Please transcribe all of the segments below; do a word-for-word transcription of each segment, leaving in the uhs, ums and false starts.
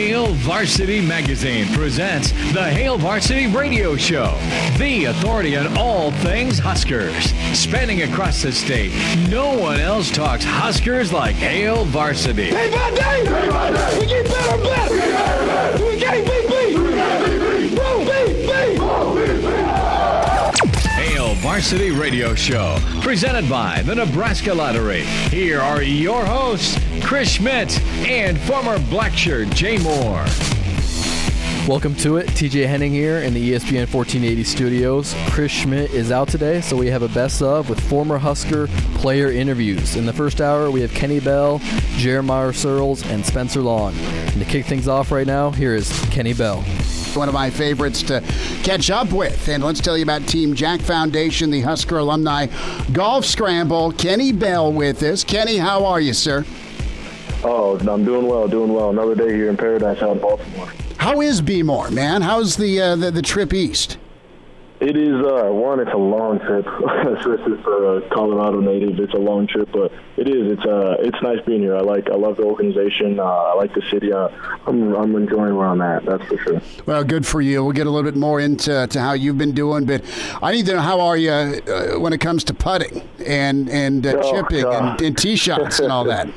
Hail Varsity Magazine presents the Hail Varsity Radio Show, the authority on all things Huskers. Spanning across the state, no one else talks Huskers like Hail Varsity. Day by day, day by day, we get better and better. We got better. We got beat, beat. We got beat, beat. Whoa, beat, beat. Whoa, beat, beat. Hail Varsity Radio Show, presented by the Nebraska Lottery. Here are your hosts, Chris Schmidt and former Blackshirt Jay Moore. Welcome to it. T J Henning here in the E S P N fourteen eighty studios. Chris Schmidt is out today, so we have a best of with former Husker player interviews. In the first hour, we have Kenny Bell, Jeremiah Searles, and Spencer Long. And to kick things off right now, here is Kenny Bell. One of my favorites to catch up with. And let's tell you about Team Jack Foundation, the Husker Alumni Golf Scramble. Kenny Bell with us. Kenny, how are you, sir? Oh, I'm doing well, doing well. Another day here in Paradise out in Baltimore. How is B-More, man? How's the, uh, the the trip east? It is, uh, one, it's a long trip, especially for a Colorado native. It's a long trip, but it is. It's uh, it's nice being here. I like, I love the organization. Uh, I like the city. Uh, I'm, I'm enjoying where I'm at. That's for sure. Well, good for you. We'll get a little bit more into to how you've been doing, but I need to know, how are you uh, when it comes to putting and and uh, oh, chipping and, and tee shots and all that?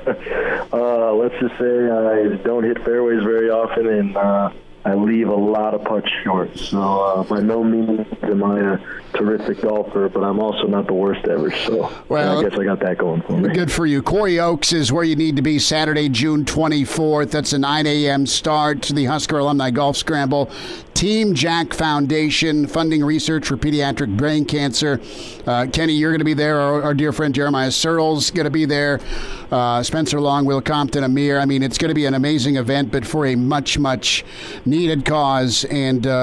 uh, let's just say I don't hit fairways very often, and uh, I leave a lot of putts short. So uh, by no means am I a terrific golfer, but I'm also not the worst ever. So well, I guess I got that going for me. Good for you. Quarry Oaks is where you need to be Saturday, June twenty-fourth. That's a nine a.m. start to the Husker Alumni Golf Scramble. Team Jack Foundation, funding research for pediatric brain cancer. Uh, Kenny, you're going to be there. Our, our dear friend Jeremiah Searles going to be there. Uh, Spencer Long, Will Compton, Amir. I mean, it's going to be an amazing event, but for a much, much needed cause and uh,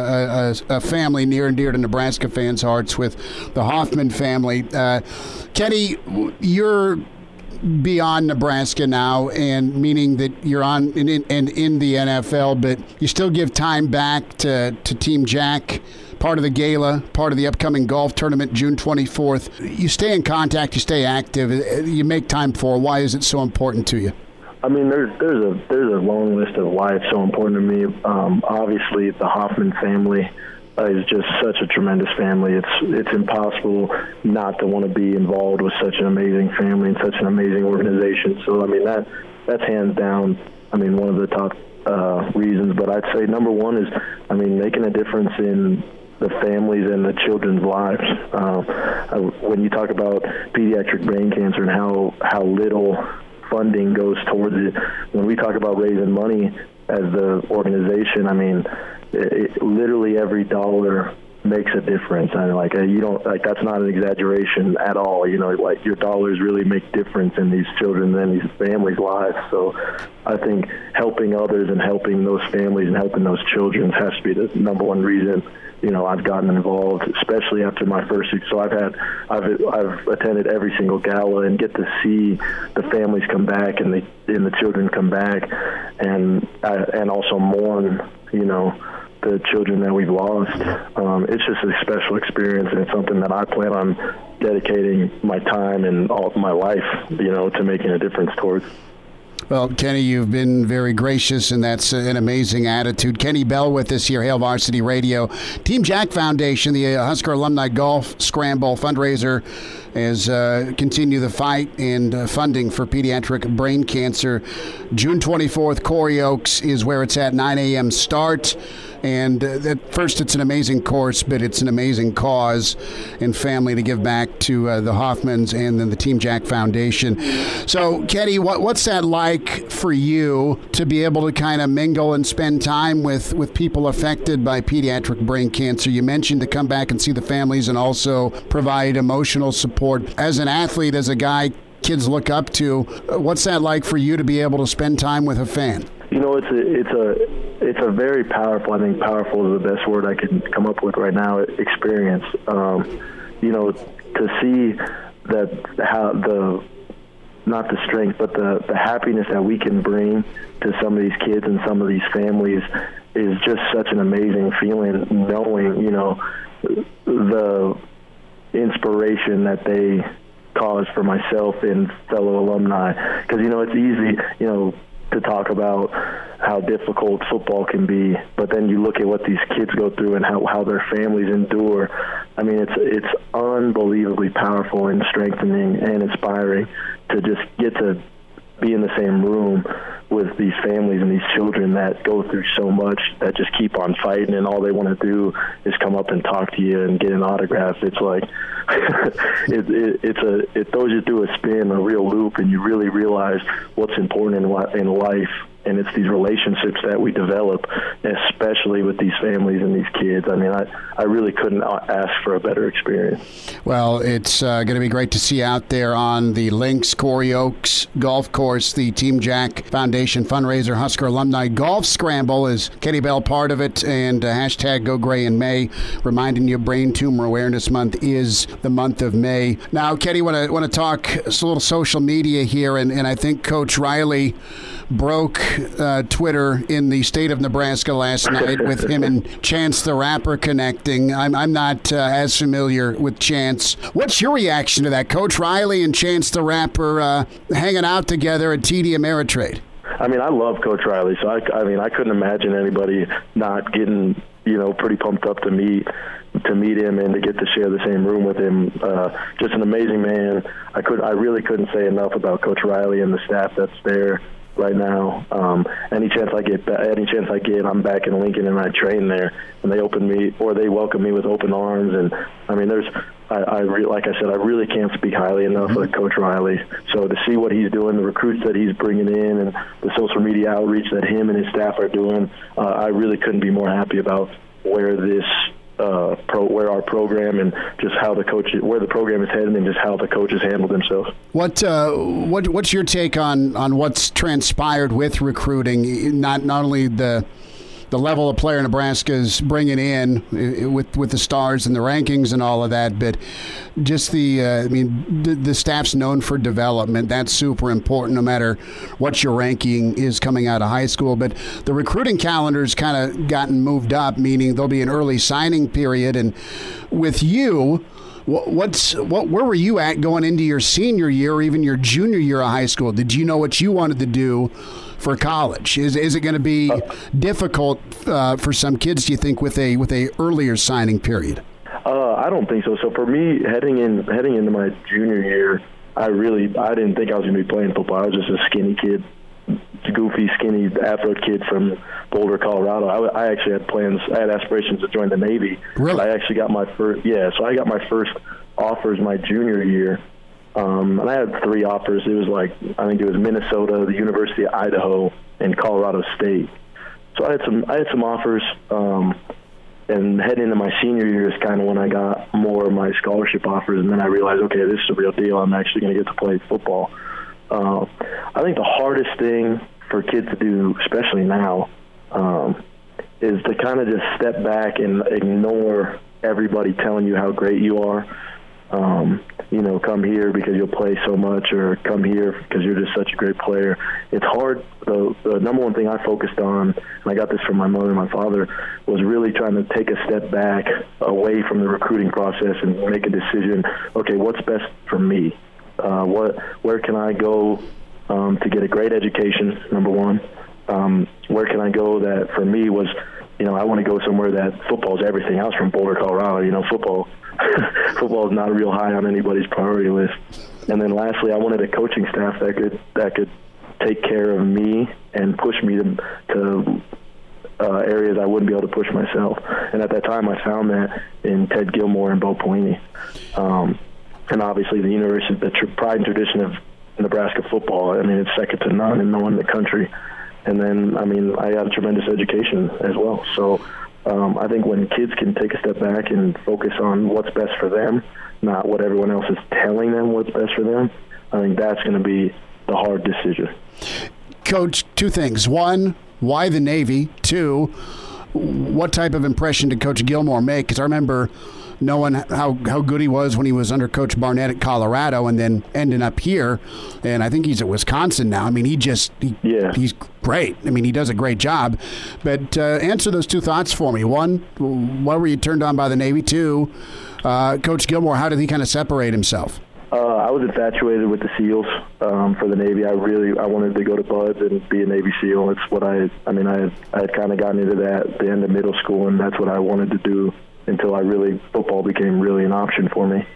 a, a, a family near and dear to Nebraska fans' hearts with the Hoffman family. Uh, Kenny, you're beyond Nebraska now, and meaning that you're on and in, in, in the N F L, but you still give time back to, to Team Jack, part of the gala, part of the upcoming golf tournament, June twenty-fourth. You stay in contact, you stay active, you make time for it. Why is it so important to you? I mean, there's there's a there's a long list of why it's so important to me. Um, obviously, the Hoffman family uh, is just such a tremendous family. It's it's impossible not to want to be involved with such an amazing family and such an amazing organization. So, I mean, that that's hands down, I mean, one of the top uh, reasons. But I'd say number one is, I mean, making a difference in the families and the children's lives. Um, I, when you talk about pediatric brain cancer and how, how little funding goes towards it, when we talk about raising money as the organization, I mean, it, it, literally every dollar makes a difference. And like uh, you don't like that's not an exaggeration at all. You know, like your dollars really make difference in these children and these families' lives. So I think helping others and helping those families and helping those children has to be the number one reason, you know, I've gotten involved, especially after my first week. So I've had, I've, I've attended every single gala and get to see the families come back and the and the children come back, and uh, and also mourn, you know, the children that we've lost. Um, it's just a special experience, and it's something that I plan on dedicating my time and all my life, you know, to making a difference towards. Well, Kenny, you've been very gracious, and that's an amazing attitude. Kenny Bell with us here, Hail Varsity Radio. Team Jack Foundation, the Husker Alumni Golf Scramble fundraiser, is uh, continue the fight and uh, funding for pediatric brain cancer. June twenty-fourth, Quarry Oaks is where it's at, nine a.m. start. And uh, at first, it's an amazing course, but it's an amazing cause and family to give back to uh, the Hoffmans and then the Team Jack Foundation. So, Kenny, what, what's that like for you to be able to kind of mingle and spend time with, with people affected by pediatric brain cancer? You mentioned to come back and see the families and also provide emotional support. As an athlete, as a guy kids look up to, what's that like for you to be able to spend time with a fan? You know, it's a it's a it's a very powerful. I think powerful is the best word I can come up with right now. Experience. Um, you know, to see that how the not the strength, but the the happiness that we can bring to some of these kids and some of these families is just such an amazing feeling. Knowing, you know, the inspiration that they cause for myself and fellow alumni, because you know it's easy, you know, to talk about how difficult football can be, but then you look at what these kids go through and how, how their families endure. I mean, it's it's unbelievably powerful and strengthening and inspiring to just get to be in the same room with these families and these children that go through so much, that just keep on fighting, and all they want to do is come up and talk to you and get an autograph. It's like it, it, it's a it throws you through a spin, a real loop, and you really realize what's important in, li- in life. And it's these relationships that we develop, especially with these families and these kids. I mean, I, I really couldn't ask for a better experience. Well, it's uh, going to be great to see out there on the Links Corey Oaks Golf Course, the Team Jack Foundation fundraiser Husker Alumni Golf Scramble. Is Kenny Bell part of it? And uh, hashtag Go Gray in May, reminding you Brain Tumor Awareness Month is the month of May. Now, Kenny, want to want to talk a little social media here, and, and I think Coach Riley broke uh, Twitter in the state of Nebraska last night with him and Chance the Rapper connecting. I'm I'm not uh, as familiar with Chance. What's your reaction to that? Coach Riley and Chance the Rapper uh, hanging out together at T D Ameritrade. I mean, I love Coach Riley, so I, I mean, I couldn't imagine anybody not getting, you know, pretty pumped up to meet to meet him and to get to share the same room with him. Uh, just an amazing man. I could, I really couldn't say enough about Coach Riley and the staff that's there right now. Um, any chance I get, any chance I get, I'm back in Lincoln and I train there, and they open me or they welcome me with open arms. And I mean, there's, I, I re, like I said, I really can't speak highly enough of Coach Riley. So to see what he's doing, the recruits that he's bringing in, and the social media outreach that him and his staff are doing, uh, I really couldn't be more happy about where this. Uh, pro, where our program and just how the coach, where the program is headed, and just how the coaches handle themselves. What uh, what what's your take on, on what's transpired with recruiting? Not not only the the level of player Nebraska is bringing in with with the stars and the rankings and all of that, but just the uh, I mean the, the staff's known for development. That's super important, no matter what your ranking is coming out of high school. But the recruiting calendar's kind of gotten moved up, meaning there'll be an early signing period. And with you, what's what? Where were you at going into your senior year or even your junior year of high school? Did you know what you wanted to do for college? Is is it going to be difficult uh, for some kids, do you think, with a with a earlier signing period? Uh, I don't think so. So for me, heading in heading into my junior year, I really I didn't think I was going to be playing football. I was just a skinny kid, goofy, skinny Afro kid from Boulder, Colorado. I, I actually had plans. I had aspirations to join the Navy. Really? I actually got my first. Yeah, so I got my first offers my junior year. Um, and I had three offers. It was like, I think it was Minnesota, the University of Idaho, and Colorado State. So I had some I had some offers, um, and heading into my senior year is kind of when I got more of my scholarship offers, and then I realized, okay, this is a real deal. I'm actually going to get to play football. Uh, I think the hardest thing for kids to do, especially now, um, is to kind of just step back and ignore everybody telling you how great you are. Um, you know, come here because you'll play so much, or come here because you're just such a great player. It's hard. The, the number one thing I focused on, and I got this from my mother and my father, was really trying to take a step back away from the recruiting process and make a decision. Okay, what's best for me? Uh, what, where can I go um, to get a great education? Number one, um, where can I go that for me was, you know, I want to go somewhere that football is everything. I was from Boulder, Colorado. You know, football. Football is not real high on anybody's priority list. And then lastly, I wanted a coaching staff that could that could take care of me and push me to, to uh, areas I wouldn't be able to push myself. And at that time, I found that in Ted Gilmore and Bo Pelini. Um, and obviously, the university, the tr- pride and tradition of Nebraska football. I mean, it's second to none in no one in the country. And then, I mean, I got a tremendous education as well. So. Um, I think when kids can take a step back and focus on what's best for them, not what everyone else is telling them what's best for them, I think that's going to be the hard decision. Coach, two things. One, why the Navy? Two, what type of impression did Coach Gilmore make? Because I remember knowing how, how good he was when he was under Coach Barnett at Colorado and then ending up here. And I think he's at Wisconsin now. I mean, he just, he, yeah. he's great. I mean, he does a great job. But uh, answer those two thoughts for me. One, why were you turned on by the Navy? Two, uh, Coach Gilmore, how did he kind of separate himself? Uh, I was infatuated with the SEALs um, for the Navy. I really I wanted to go to BUD/S and be a Navy SEAL. It's what I I mean I had, I had kind of gotten into that at the end of middle school, and that's what I wanted to do until I really football became really an option for me.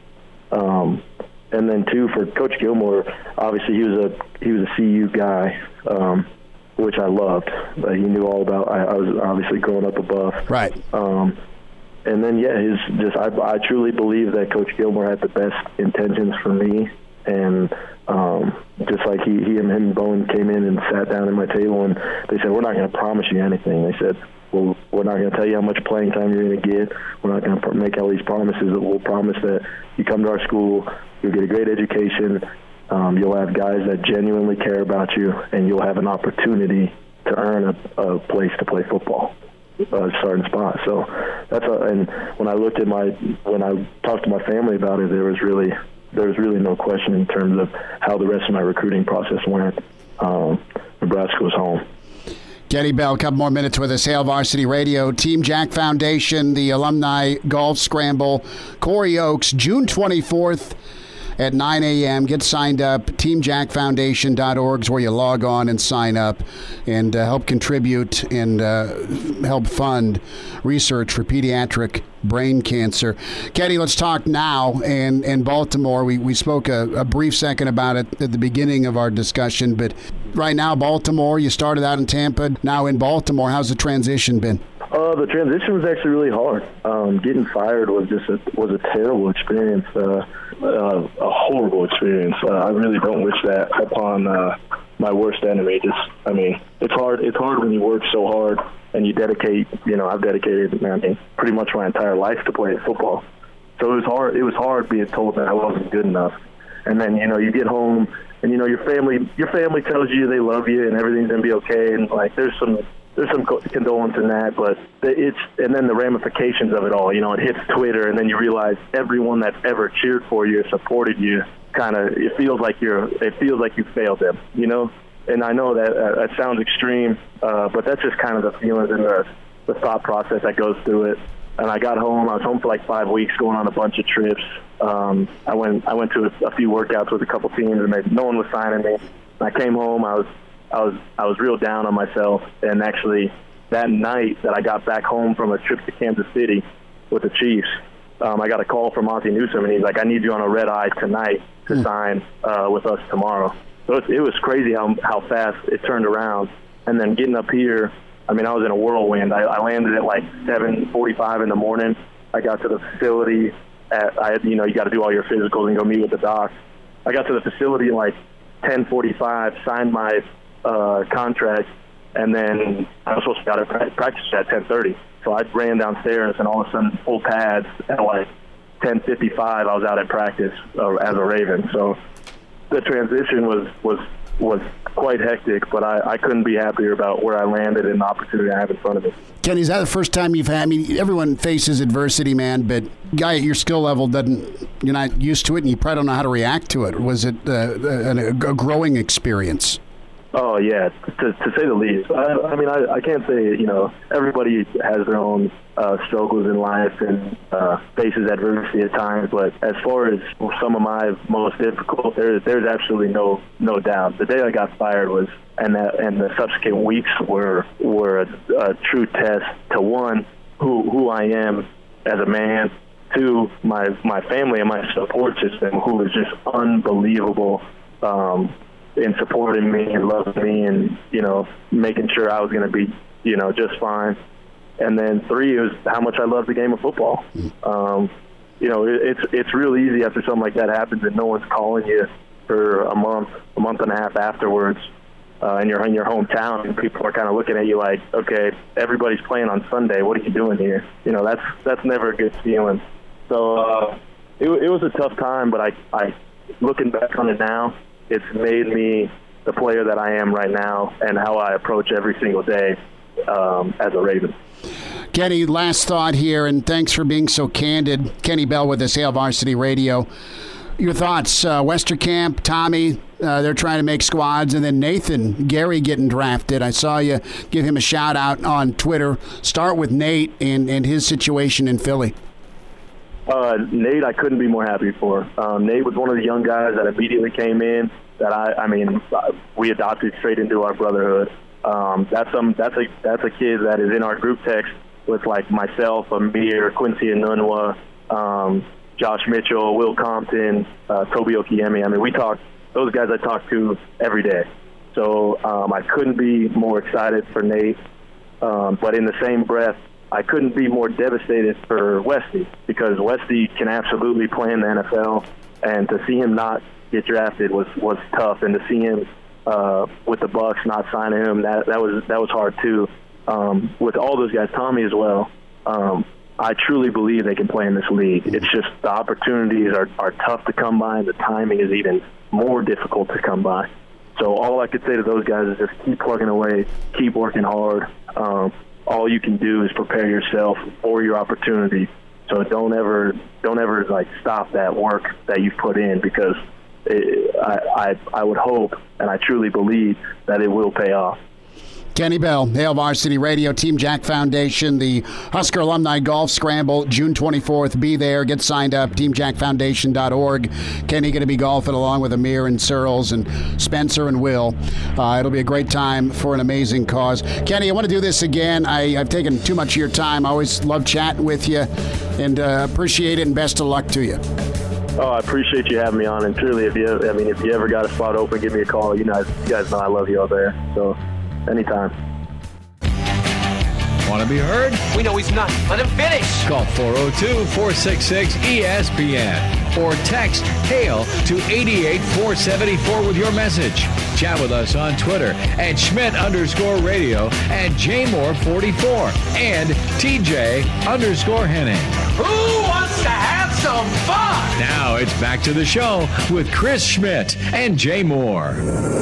Um, and then two, for Coach Gilmore, obviously he was a he was a C U guy, um, which I loved. Uh, he knew all about. I, I was obviously growing up a Buff. Right. Um, And then, yeah, his just I, I truly believe that Coach Gilmore had the best intentions for me. And um, just like he, he and him and Bowen came in and sat down at my table, and they said, we're not going to promise you anything. They said, well, we're not going to tell you how much playing time you're going to get. We're not going to make all these promises. But we'll promise that you come to our school, you'll get a great education, um, you'll have guys that genuinely care about you, and you'll have an opportunity to earn a, a place to play football. Uh, starting spot. So that's a, and when I looked at my when I talked to my family about it, there was really there was really no question in terms of how the rest of my recruiting process went. Um, Nebraska was home. Kenny Bell, a couple more minutes with us. Hail Varsity Radio, Team Jack Foundation, the Alumni Golf Scramble, Corey Oaks, June twenty-fourth. At nine a.m. Get signed up. team jack foundation dot org is where you log on and sign up and uh, help contribute and uh, help fund research for pediatric brain cancer. Kenny, let's talk now. And in Baltimore, we, we spoke a, a brief second about it at the beginning of our discussion, but right now, Baltimore, you started out in Tampa, now in Baltimore. How's the transition been? Uh, the transition was actually really hard. Um, getting fired was just a, was a terrible experience, uh, uh, a horrible experience. Uh, I really don't wish that upon uh, my worst enemy. Just, I mean, it's hard. It's hard when you work so hard and you dedicate. You know, I've dedicated, I mean, pretty much my entire life to playing football. So it was hard. It was hard being told that I wasn't good enough. And then, you know, you get home and you know your family. Your family tells you they love you and everything's gonna be okay. And like, there's some. There's some condolence in that, but it's and then the ramifications of it all. You know, it hits Twitter, and then you realize everyone that's ever cheered for you, supported you, kind of it feels like you're it feels like you failed them. You know, and I know that uh, that sounds extreme, uh, but that's just kind of the feelings and the the thought process that goes through it. And I got home. I was home for like five weeks, going on a bunch of trips. Um, I went I went to a, a few workouts with a couple teams, and they, no one was signing me. I came home. I was. I was I was real down on myself, and actually that night that I got back home from a trip to Kansas City with the Chiefs, um, I got a call from Monty Newsome, and he's like, I need you on a red eye tonight to mm. sign uh, with us tomorrow. So it, it was crazy how how fast it turned around. And then getting up here, I mean, I was in a whirlwind. I, I landed at like seven forty-five in the morning. I got to the facility. At, I had, you know, you got to do all your physicals and go meet with the doc. I got to the facility at like ten forty-five, signed my Uh, contract, and then I was supposed to be out of practice at ten thirty. So I ran downstairs, and all of a sudden, full pads at like ten fifty-five, I was out at practice uh, as a Raven. So the transition was was was quite hectic, but I, I couldn't be happier about where I landed and the opportunity I have in front of me. Kenny, is that the first time you've had? I mean, everyone faces adversity, man, but guy at your skill level doesn't. You're not used to it, and you probably don't know how to react to it. Was it uh, a, a growing experience? Oh, yeah, to, to say the least. I, I mean, I, I can't say, you know, everybody has their own uh, struggles in life and uh, faces adversity at times, but as far as some of my most difficult, there, there's absolutely no no doubt. The day I got fired was, and that, and the subsequent weeks were were a, a true test to, one, who who I am as a man, two, my, my family and my support system, who is just unbelievable, um, in supporting me and loving me and, you know, making sure I was going to be, you know, just fine. And then three is how much I love the game of football. Um, you know, it, it's it's real easy after something like that happens and no one's calling you for a month, a month and a half afterwards, uh, and you're in your hometown and people are kind of looking at you like, okay, everybody's playing on Sunday. What are you doing here? You know, that's that's never a good feeling. So uh, it, it was a tough time, but I, I looking back on it now, it's made me the player that I am right now and how I approach every single day um, as a Raven. Kenny, last thought here, and thanks for being so candid. Kenny Bell with us, Hail Varsity Radio. Your thoughts, uh, Westerkamp, Tommy, uh, they're trying to make squads, and then Nathan, Gary getting drafted. I saw you give him a shout-out on Twitter. Start with Nate and, and his situation in Philly. Uh, Nate, I couldn't be more happy for. Um, Nate was one of the young guys that immediately came in. That I, I mean, we adopted straight into our brotherhood. Um, that's some, that's a that's a kid that is in our group text with like myself, Amir, Quincy Enunwa, um, Josh Mitchell, Will Compton, uh, Toby Okiemi. I mean, we talk. Those guys I talk to every day. So um, I couldn't be more excited for Nate. Um, but in the same breath, I couldn't be more devastated for Westy, because Westy can absolutely play in the N F L, and to see him not get drafted was, was tough, and to see him uh, with the Bucks not signing him, that that was that was hard too. Um, with all those guys, Tommy as well, um, I truly believe they can play in this league. It's just the opportunities are, are tough to come by, and the timing is even more difficult to come by. So all I could say to those guys is just keep plugging away, keep working hard. Um, all you can do is prepare yourself for your opportunity. So don't ever, don't ever like stop that work that you've put in, because it, I, I, I would hope and I truly believe that it will pay off. Kenny Bell, Hail Varsity Radio, Team Jack Foundation, the Husker Alumni Golf Scramble, June twenty-fourth. Be there. Get signed up, team jack foundation dot org. Kenny going to be golfing along with Amir and Searles and Spencer and Will. Uh, it'll be a great time for an amazing cause. Kenny, I want to do this again. I, I've taken too much of your time. I always love chatting with you, and uh, appreciate it, and best of luck to you. Oh, I appreciate you having me on, and truly, if you, I mean, if you ever got a spot open, give me a call. You know, you guys know I love you all there. So. Anytime. Want to be heard? We know he's not. Let him finish. Call four oh two, four six six, E S P N or text HAIL to eight eight four seven four with your message. Chat with us on Twitter at Schmidt underscore radio and J Moore forty-four and T J underscore Henning. Who wants to have some fun? Now it's back to the show with Chris Schmidt and Jay Moore.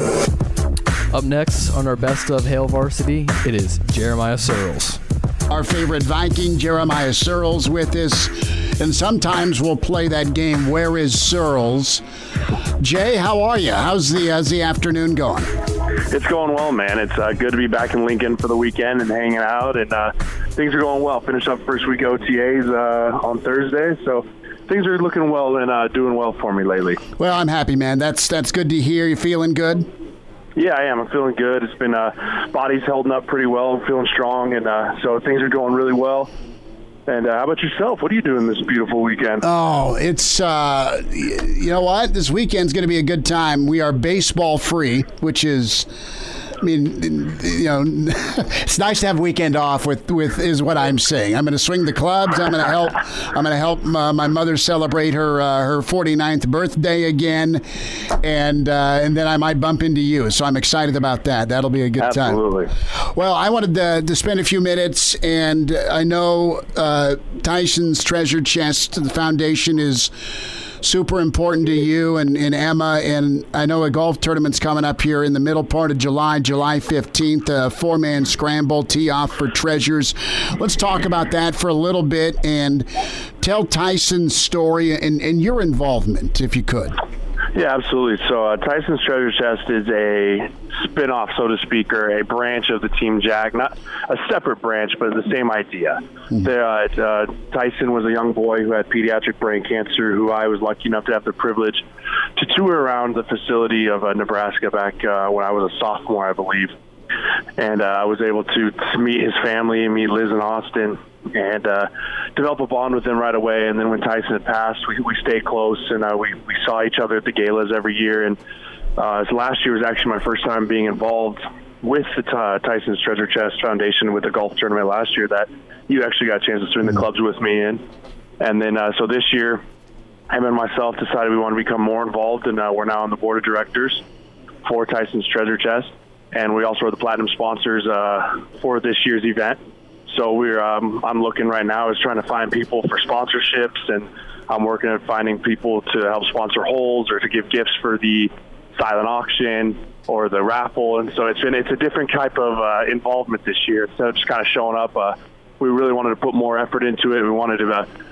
Up next on our Best of Hail Varsity, it is Jeremiah Searles. Our favorite Viking, Jeremiah Searles, with us. And sometimes we'll play that game, Where is Searles? Jay, how are you? How's the, how's the afternoon going? It's going well, man. It's uh, good to be back in Lincoln for the weekend and hanging out. And uh, things are going well. Finished up first week O T As uh, on Thursday. So things are looking well and uh, doing well for me lately. Well, I'm happy, man. That's, that's good to hear. You feeling good? Yeah, I am. I'm feeling good. It's been, uh, body's holding up pretty well. I'm feeling strong, and uh, so things are going really well. And uh, how about yourself? What are you doing this beautiful weekend? Oh, it's, uh, you know what? This weekend's going to be a good time. We are baseball free, which is, I mean, you know, it's nice to have a weekend off with, with is what I'm saying. I'm going to swing the clubs. I'm going to help. I'm going to help uh, my mother celebrate her uh, her forty-ninth birthday again, and uh, and then I might bump into you. So I'm excited about that. That'll be a good Absolutely. time. Absolutely. Well, I wanted to, to spend a few minutes, and I know uh, Tyson's Treasure Chest, the foundation, is super important to you and, and Emma, and I know a golf tournament's coming up here in the middle part of July, July fifteenth, a four-man scramble, tee-off for treasures. Let's talk about that for a little bit and tell Tyson's story and, and your involvement, if you could. Yeah, absolutely. So uh, Tyson's Treasure Chest is a spin-off, so to speak, or a branch of the Team Jack. Not a separate branch, but the same idea. Mm-hmm. The, uh, uh, Tyson was a young boy who had pediatric brain cancer, who I was lucky enough to have the privilege to tour around the facility of uh, Nebraska back uh, when I was a sophomore, I believe. And uh, I was able to, to meet his family and meet Liz and Austin and uh, develop a bond with them right away. And then when Tyson had passed, we, we stayed close, and uh, we, we saw each other at the galas every year. And uh, so last year was actually my first time being involved with the uh, Tyson's Treasure Chest Foundation with the golf tournament last year that you actually got a chance to swing the clubs with me in. And then uh, so this year, him and myself decided we want to become more involved, and uh, we're now on the board of directors for Tyson's Treasure Chest. And we also are the platinum sponsors uh, for this year's event. So we're um, I'm looking right now is trying to find people for sponsorships, and I'm working at finding people to help sponsor holes or to give gifts for the silent auction or the raffle. And so it's been it's a different type of uh, involvement this year. Instead of just kind of showing up, uh, we really wanted to put more effort into it. We wanted to uh,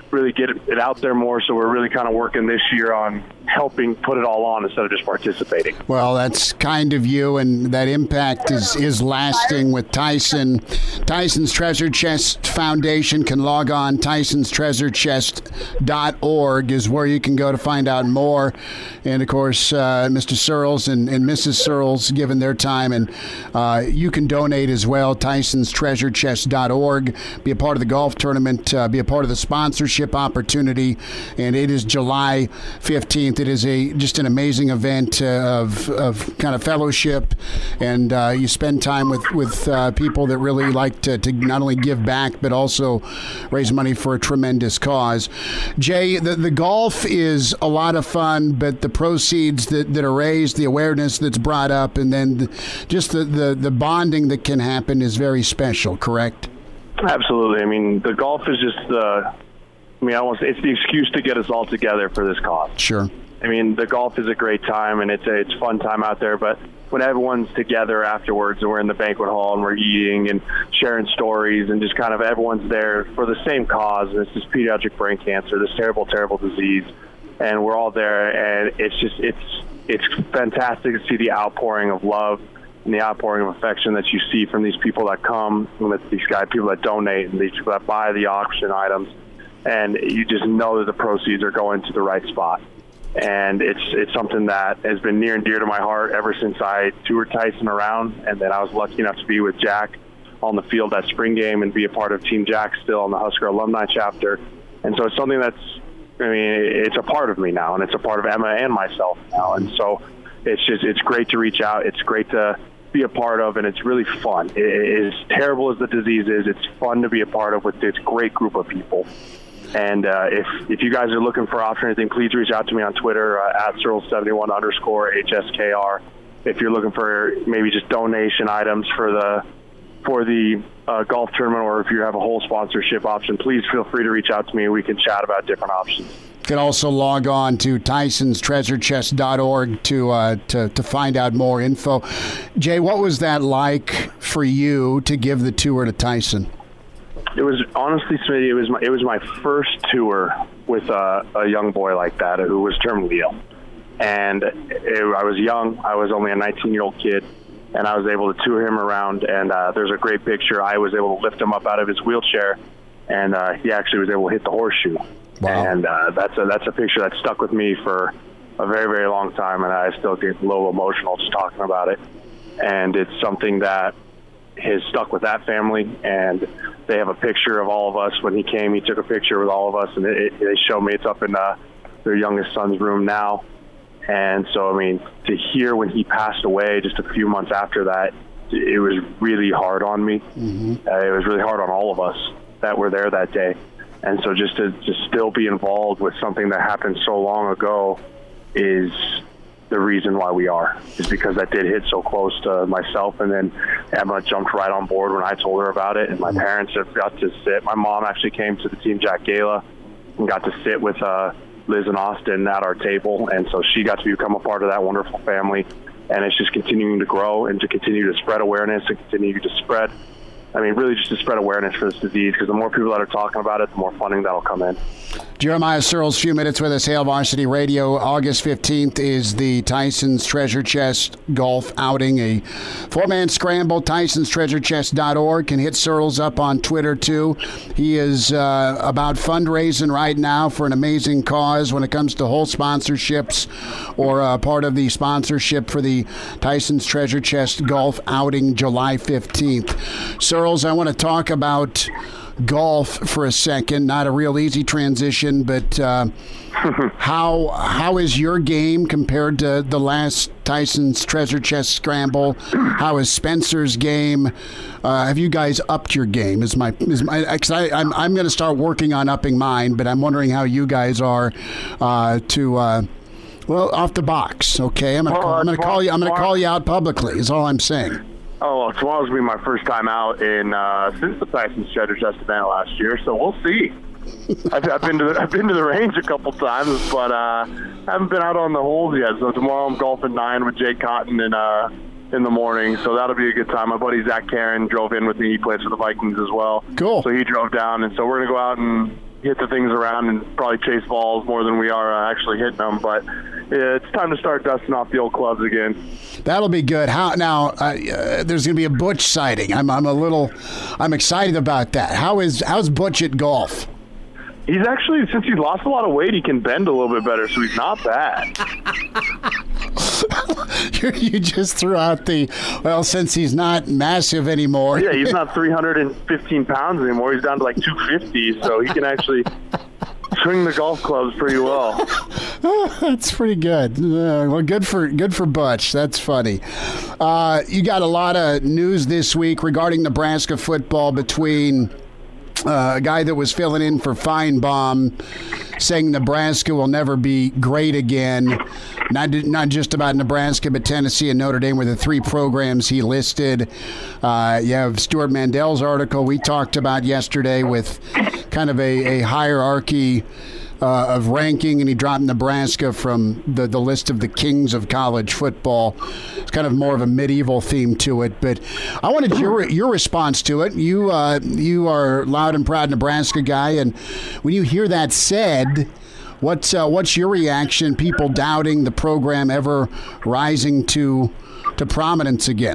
really get it out there more. So we're really kind of working this year on helping put it all on instead of just participating. Well, that's kind of you, and that impact is, is lasting with Tyson. Tyson's Treasure Chest Foundation can log on. Tysons Treasure Chest dot org is where you can go to find out more. And, of course, uh, Mister Searles and, and Missus Searles given their time. And uh, you can donate as well, Tysons Treasure Chest dot org. Be a part of the golf tournament. Uh, be a part of the sponsorship opportunity. And it is July fifteenth. It is a just an amazing event uh, of of kind of fellowship, and uh, you spend time with with uh, people that really like to, to not only give back but also raise money for a tremendous cause. Jay, the, the golf is a lot of fun, but the proceeds that, that are raised, the awareness that's brought up, and then the, just the, the, the bonding that can happen is very special, correct? Absolutely. I mean, the golf is just the, I mean, I want to say it's the excuse to get us all together for this cause. Sure. I mean, the golf is a great time, and it's a it's fun time out there, but when everyone's together afterwards and we're in the banquet hall and we're eating and sharing stories and just kind of everyone's there for the same cause, and it's this pediatric brain cancer, this terrible, terrible disease, and we're all there, and it's just, it's it's fantastic to see the outpouring of love and the outpouring of affection that you see from these people that come, and these guys, people that donate, and these people that buy the auction items, and you just know that the proceeds are going to the right spot. And it's it's something that has been near and dear to my heart ever since I toured Tyson around, and then I was lucky enough to be with Jack on the field that spring game and be a part of Team Jack still on the Husker alumni chapter. And so it's something that's, I mean, it's a part of me now, and it's a part of Emma and myself now. And so it's just, it's great to reach out. It's great to be a part of, and it's really fun. It, as terrible as the disease is, it's fun to be a part of with this great group of people. And uh, if if you guys are looking for option or anything, please reach out to me on Twitter uh, at Searles seventy-one underscore H S K R. If you're looking for maybe just donation items for the for the uh, golf tournament, or if you have a whole sponsorship option, please feel free to reach out to me. We can chat about different options. You can also log on to Tysons Treasure Chest dot org to, uh, to to find out more info. Jay, what was that like for you to give the tour to Tyson? It was honestly, Smitty, it was my, it was my first tour with a, a young boy like that who was terminally ill. And it, I was young. I was only a nineteen-year-old kid, and I was able to tour him around. And uh, there's a great picture. I was able to lift him up out of his wheelchair, and uh, he actually was able to hit the horseshoe. Wow. And uh, that's a that's a picture that stuck with me for a very, very long time, and I still get a little emotional just talking about it. And it's something that has stuck with that family, and they have a picture of all of us. When he came, he took a picture with all of us, and it, it, they show me it's up in uh, their youngest son's room now. And so, I mean, to hear when he passed away just a few months after that, it was really hard on me. Mm-hmm. Uh, it was really hard on all of us that were there that day. And so just to just still be involved with something that happened so long ago is the reason why we are, is because that did hit so close to myself. And then Emma jumped right on board when I told her about it, and my parents have got to sit. My mom actually came to the Team Jack Gala and got to sit with uh, Liz and Austin at our table, and so she got to become a part of that wonderful family. And it's just continuing to grow and to continue to spread awareness and continue to spread, I mean, really just to spread awareness for this disease, because the more people that are talking about it, the more funding that'll come in. Jeremiah Searles, few minutes with us, Hail Varsity Radio. August fifteenth is the Tysons Treasure Chest Golf Outing, a four-man scramble. Tysons Treasure Chest dot org. Can hit Searles up on Twitter, too. He is uh, about fundraising right now for an amazing cause when it comes to whole sponsorships or uh, part of the sponsorship for the Tysons Treasure Chest Golf Outing July fifteenth. Searles, I want to talk about golf for a second. Not a real easy transition, but uh, how how is your game compared to the last Tysons Treasure Chest Scramble? How is Spencer's game? Uh, have you guys upped your game? Is my is my? Cause I, I'm I'm going to start working on upping mine, but I'm wondering how you guys are uh, to. Uh, well, off the box, okay. I'm gonna well, call, I'm uh, gonna call you. I'm gonna call you out publicly. Is all I'm saying. Oh, well, tomorrow's going to be my first time out in uh, since the Tysons Treasure Chest event last year, so we'll see. I've, I've been to the, I've been to the range a couple times, but uh, haven't been out on the holes yet. So tomorrow I'm golfing nine with Jake Cotton in uh, in the morning, so that'll be a good time. My buddy Zach Karen drove in with me. He plays for the Vikings as well. Cool. So he drove down, and so we're going to go out and hit the things around and probably chase balls more than we are uh, actually hitting them. But yeah, it's time to start dusting off the old clubs again. That'll be good. How now? Uh, uh, there's going to be a Butch sighting. I'm I'm a little, I'm excited about that. How is how's Butch at golf? He's actually, since he's lost a lot of weight, he can bend a little bit better, so he's not bad. You just threw out the, well, since he's not massive anymore. Yeah, he's not three hundred fifteen pounds anymore. He's down to like two fifty, so he can actually swing the golf clubs pretty well. That's pretty good. Uh, well, good for good for Butch. That's funny. Uh, you got a lot of news this week regarding Nebraska football between Uh, a guy that was filling in for Feinbaum saying Nebraska will never be great again. Not, not just about Nebraska, but Tennessee and Notre Dame were the three programs he listed. Uh, you have Stuart Mandel's article we talked about yesterday with kind of a, a hierarchy Uh, of ranking, and he dropped Nebraska from the, the list of the kings of college football. It's kind of more of a medieval theme to it, but I wanted your your response to it. You uh, you are loud and proud Nebraska guy, and when you hear that said, what's uh, what's your reaction? People doubting the program ever rising to to prominence again?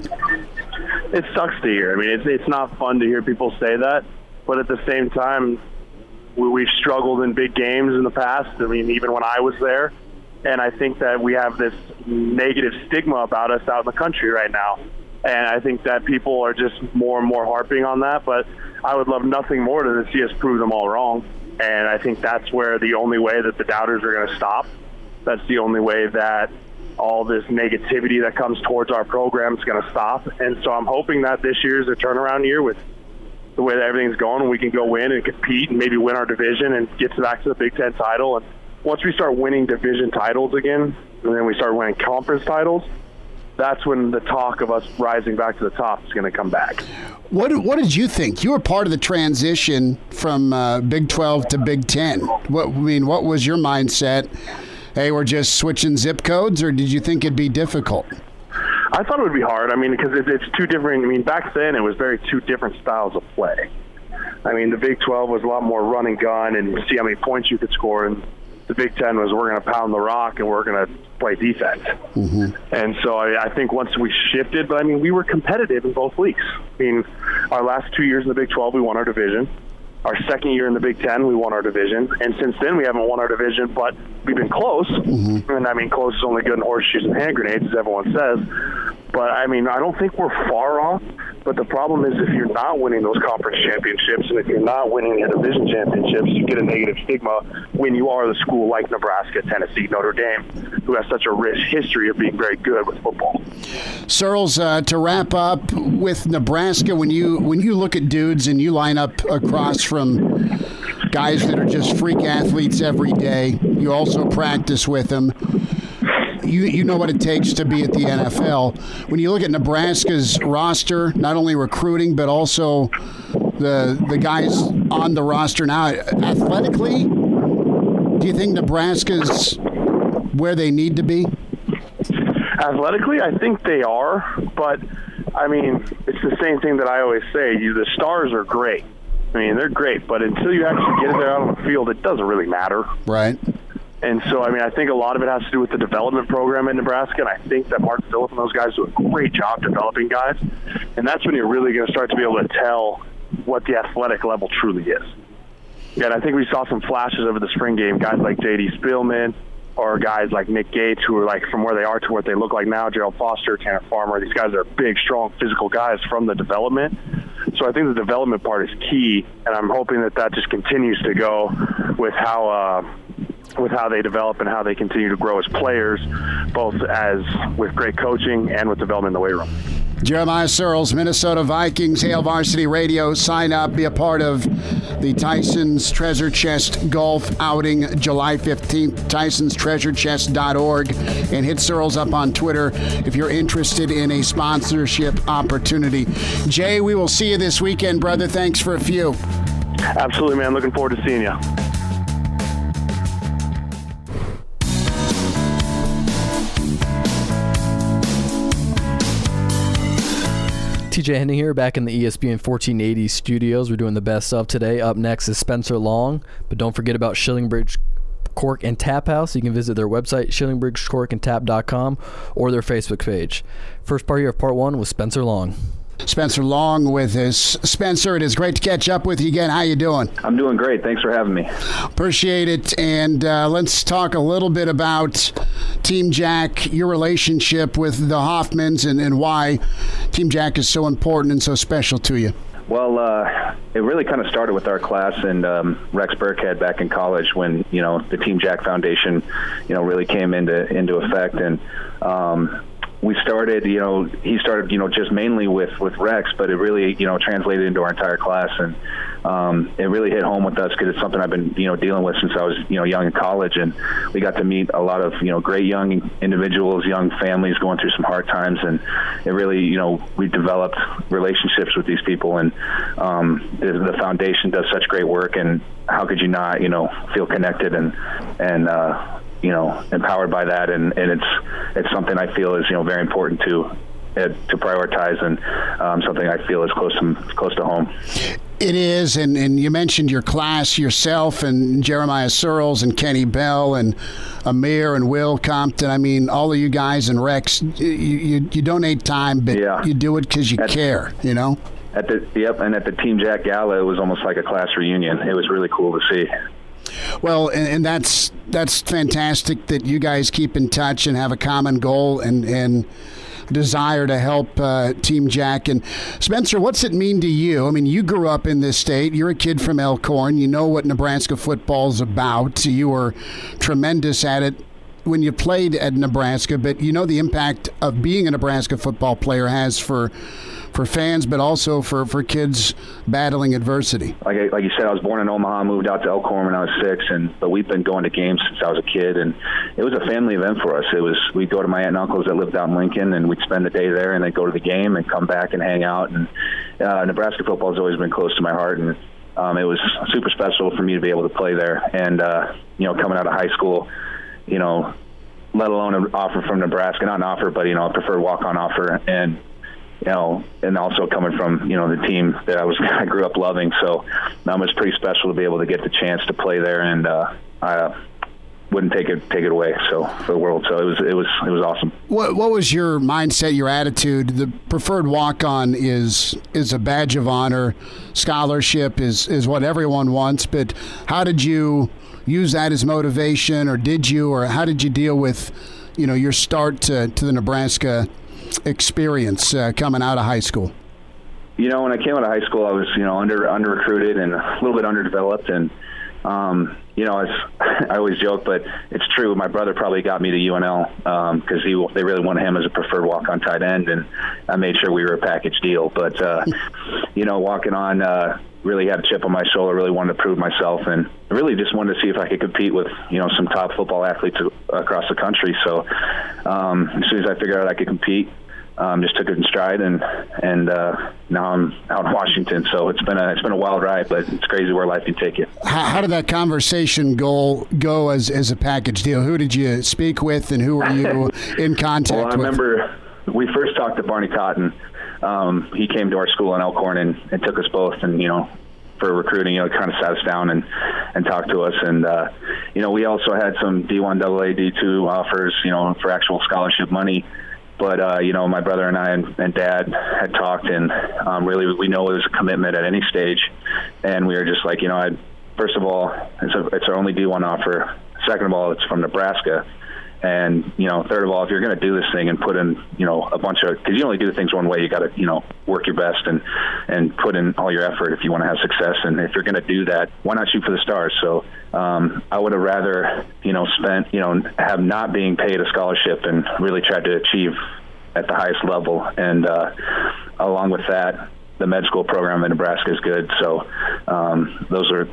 It sucks to hear. I mean, it's it's not fun to hear people say that, but at the same time, we've struggled in big games in the past. I mean, even when I was there. And I think that we have this negative stigma about us out in the country right now. And I think that people are just more and more harping on that. But I would love nothing more than to see us prove them all wrong. And I think that's where the only way that the doubters are going to stop. That's the only way that all this negativity that comes towards our program is going to stop. And so I'm hoping that this year is a turnaround year with the way that everything's going, and we can go in and compete and maybe win our division and get back to the Big Ten title. And once we start winning division titles again, and then we start winning conference titles, that's when the talk of us rising back to the top is going to come back. What What did you think? You were part of the transition from uh, Big twelve to Big Ten. What I mean, what was your mindset? Hey, we're just switching zip codes, or did you think it'd be difficult? I thought it would be hard. I mean, because it's two different. I mean, back then it was very two different styles of play. I mean, the Big twelve was a lot more run and gun and see how many points you could score, and the Big Ten was we're going to pound the rock and we're going to play defense. Mm-hmm. And so I, I think once we shifted, but I mean, we were competitive in both leagues. I mean, our last two years in the Big twelve, we won our division. Our second year in the Big Ten, we won our division. And since then, we haven't won our division, but we've been close. Mm-hmm. And, I mean, close is only good in horseshoes and hand grenades, as everyone says. But, I mean, I don't think we're far off. But the problem is if you're not winning those conference championships and if you're not winning your division championships, you get a negative stigma when you are the school like Nebraska, Tennessee, Notre Dame, who has such a rich history of being very good with football. Searles, uh, to wrap up with Nebraska, when you when you look at dudes and you line up across from guys that are just freak athletes every day, you also practice with them. You you know what it takes to be at the N F L. When you look at Nebraska's roster, not only recruiting, but also the the guys on the roster now, athletically, do you think Nebraska's where they need to be? Athletically, I think they are, but, I mean, it's the same thing that I always say. You, the stars are great. I mean, they're great, but until you actually get there out on the field, it doesn't really matter. Right. And so, I mean, I think a lot of it has to do with the development program in Nebraska, and I think that Mark Phillip and those guys do a great job developing guys. And that's when you're really going to start to be able to tell what the athletic level truly is. Yeah, and I think we saw some flashes over the spring game, guys like J D Spielman or guys like Nick Gates, who are like from where they are to what they look like now, Gerald Foster, Tanner Farmer. These guys are big, strong, physical guys from the development. So I think the development part is key, and I'm hoping that that just continues to go with how uh, with how they develop and how they continue to grow as players, both as with great coaching and with development in the weight room. Jeremiah Searles, Minnesota Vikings, Hail Varsity Radio. Sign up, be a part of the Tyson's Treasure Chest Golf Outing July fifteenth, tysons treasure chest dot org, and hit Searles up on Twitter if you're interested in a sponsorship opportunity. Jay, we will see you this weekend, brother. Thanks for a few. Absolutely, man. Looking forward to seeing you. T J Henning here, back in the E S P N fourteen eighty studios. We're doing the best of today. Up next is Spencer Long, but don't forget about Shillingbridge Cork and Tap House. You can visit their website, shillingbridge cork and tap dot com, or their Facebook page. First part here of part one was Spencer Long. Spencer Long with us. Spencer, it is great to catch up with you again. How you doing? I'm doing great. Thanks for having me. Appreciate it. And uh, let's talk a little bit about Team Jack, your relationship with the Hoffmans, and, and why Team Jack is so important and so special to you. Well, uh, it really kind of started with our class and um, Rex Burkhead back in college when, you know, the Team Jack Foundation, you know, really came into into effect. And um, we started, you know, he started, you know, just mainly with, with Rex, but it really, you know, translated into our entire class. And um, it really hit home with us because it's something I've been, you know, dealing with since I was, you know, young in college. And we got to meet a lot of, you know, great young individuals, young families going through some hard times. And it really, you know, we developed relationships with these people. And um, the, the foundation does such great work. And how could you not, you know, feel connected and, and, uh, you know, empowered by that, and, and it's it's something I feel is, you know, very important to uh, to prioritize, and um, something I feel is close to close to home. It is, and, and you mentioned your class yourself, and Jeremiah Searles and Kenny Bell and Amir and Will Compton. I mean, all of you guys and Rex, you you, you donate time, but yeah. you do it because you At, care, you know? At the Yep, and at the Team Jack Gala, it was almost like a class reunion. It was really cool to see. Well, and, and that's that's fantastic that you guys keep in touch and have a common goal and, and desire to help uh, Team Jack. And Spencer, what's it mean to you? I mean, you grew up in this state. You're a kid from Elkhorn. You know what Nebraska football is about. You were tremendous at it when you played at Nebraska, but you know the impact of being a Nebraska football player has for for fans, but also for, for kids battling adversity. Like I, like you said, I was born in Omaha, moved out to Elkhorn when I was six, and but we've been going to games since I was a kid, and it was a family event for us. It was we'd go to my aunt and uncles that lived out in Lincoln, and we'd spend the day there, and then go to the game and come back and hang out. And uh, Nebraska football has always been close to my heart, and um, it was super special for me to be able to play there. And uh, you know, coming out of high school, you know, let alone an offer from Nebraska, not an offer, but you know, a preferred walk-on offer, and you know, and also coming from, you know, the team that I was, I grew up loving. So um, it's pretty special to be able to get the chance to play there, and uh, I uh, wouldn't take it take it away. So for the world, so it was it was it was awesome. What what was your mindset, your attitude? The preferred walk-on is is a badge of honor. Scholarship is is what everyone wants. But how did you use that as motivation, or did you, or how did you deal with, you know, your start to to the Nebraska experience uh, coming out of high school? You know, when I came out of high school, I was, you know, under under recruited and a little bit underdeveloped, and um, you know, it's, I always joke, but it's true. My brother probably got me to U N L because um, he they really wanted him as a preferred walk-on tight end, and I made sure we were a package deal. But uh, you know, walking on, uh, really had a chip on my shoulder. Really wanted to prove myself, and really just wanted to see if I could compete with, you know, some top football athletes across the country. So um, as soon as I figured out I could compete, Um, just took it in stride, and and uh, now I'm out in Washington. So it's been a it's been a wild ride, but it's crazy where life can take you. How, how did that conversation go go as as a package deal? Who did you speak with, and who were you in contact well, I with? remember we first talked to Barney Cotton. Um, he came to our school in Elkhorn and, and took us both, and you know, for recruiting, you know, kind of sat us down and and talked to us, and uh, you know, we also had some D one double A, D two offers, you know, for actual scholarship money. But, uh, you know, my brother and I and, and Dad had talked, and um, really we know it was a commitment at any stage. And we were just like, you know, I'd, first of all, it's, a, it's our only D one offer. Second of all, it's from Nebraska. And, you know, third of all, if you're going to do this thing and put in, you know, a bunch of – because you only do things one way. You got to, you know, work your best and, and put in all your effort if you want to have success. And if you're going to do that, why not shoot for the stars? So um, I would have rather, you know, spent, you know, have not being paid a scholarship and really tried to achieve at the highest level. And uh, along with that, the med school program in Nebraska is good. So um, those are –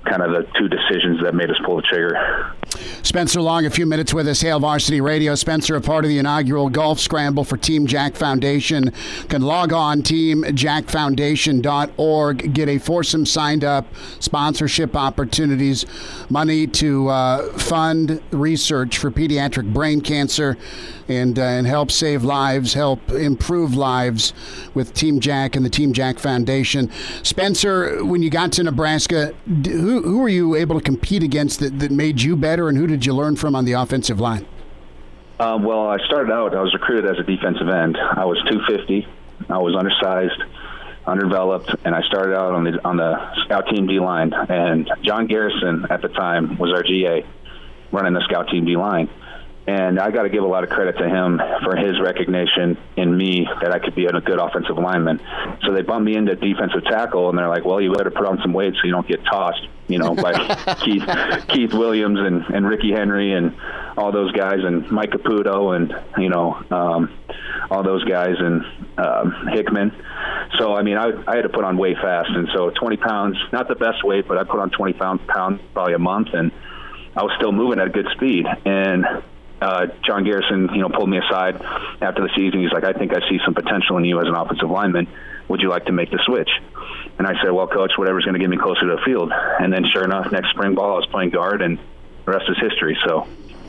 kind of the two decisions that made us pull the trigger. Spencer Long, a few minutes with us, Hail Varsity Radio. Spencer, a part of the inaugural Golf Scramble for Team Jack Foundation. Can log on, team jack foundation dot org, get a foursome signed up, sponsorship opportunities, money to uh, fund research for pediatric brain cancer, and, uh, and help save lives, help improve lives with Team Jack and the Team Jack Foundation. Spencer, when you got to Nebraska, who, who were you able to compete against that, that made you better, and who did you learn from on the offensive line? Um, well, I started out, I was recruited as a defensive end. I was two fifty. I was undersized, underdeveloped, and I started out on the on the scout team D-line. And John Garrison at the time was our G A running the scout team D-line. And I got to give a lot of credit to him for his recognition in me that I could be a good offensive lineman. So they bumped me into defensive tackle, and they're like, well, you better put on some weight so you don't get tossed, you know, by Keith Keith Williams and, and Ricky Henry and all those guys, and Mike Caputo and, you know, um, all those guys, and um, Hickman. So, I mean, I, I had to put on weight fast. And so twenty pounds, not the best weight, but I put on twenty pounds probably a month, and I was still moving at a good speed. And Uh, John Garrison, you know, pulled me aside after the season. He's like, I think I see some potential in you as an offensive lineman. Would you like to make the switch? And I said, well, Coach, whatever's going to get me closer to the field. And then sure enough, next spring ball, I was playing guard, and the rest is history. So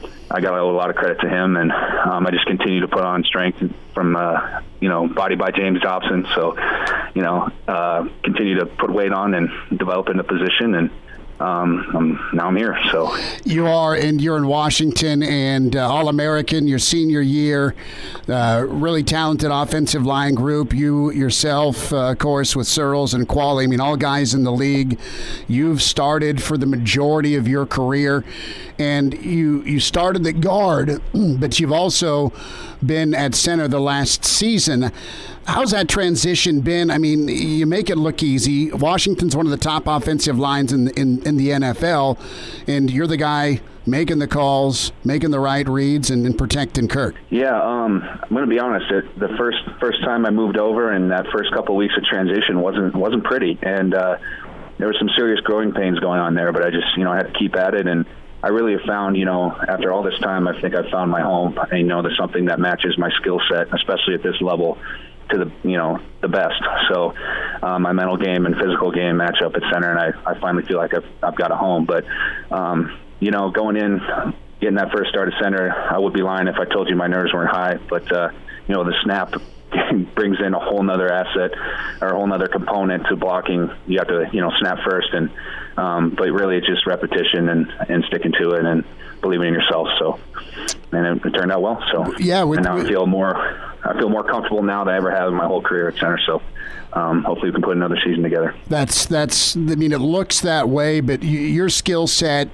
I got a lot of credit to him, and um, I just continue to put on strength from, uh, you know, body by James Dobson. So, you know, uh, continue to put weight on and develop in the position, and Um, I'm, now I'm here. So you are, and you're in Washington, and uh, All-American your senior year. Uh, really talented offensive line group. You yourself, uh, of course, with Searles and Qualley. I mean, all guys in the league. You've started for the majority of your career, and you you started at guard, but you've also been at center the last season. How's that transition been? I mean, you make it look easy. Washington's one of the top offensive lines in in, in the N F L, and you're the guy making the calls, making the right reads, and, and protecting Kurt. Yeah, um, I'm going to be honest. It, the first first time I moved over, and that first couple of weeks of transition wasn't wasn't pretty, and uh, there were some serious growing pains going on there. But I just, you know, I had to keep at it, and I really have found, you know, after all this time, I think I've found my home. And, you know, there's something that matches my skill set, especially at this level, to the, you know, the best. So um, my mental game and physical game match up at center, and I, I finally feel like I've, I've got a home. But, um, you know, going in, getting that first start at center, I would be lying if I told you my nerves weren't high. But, uh, you know, the snap brings in a whole nother asset or a whole nother component to blocking. You have to, you know, snap first. and um, But really it's just repetition and, and sticking to it and believing in yourself. So, and it, it turned out well. So, yeah, with, and now with, I feel more I feel more comfortable now than I ever have in my whole career at center. So um, hopefully we can put another season together. That's, that's, I mean, it looks that way, but you, your skill set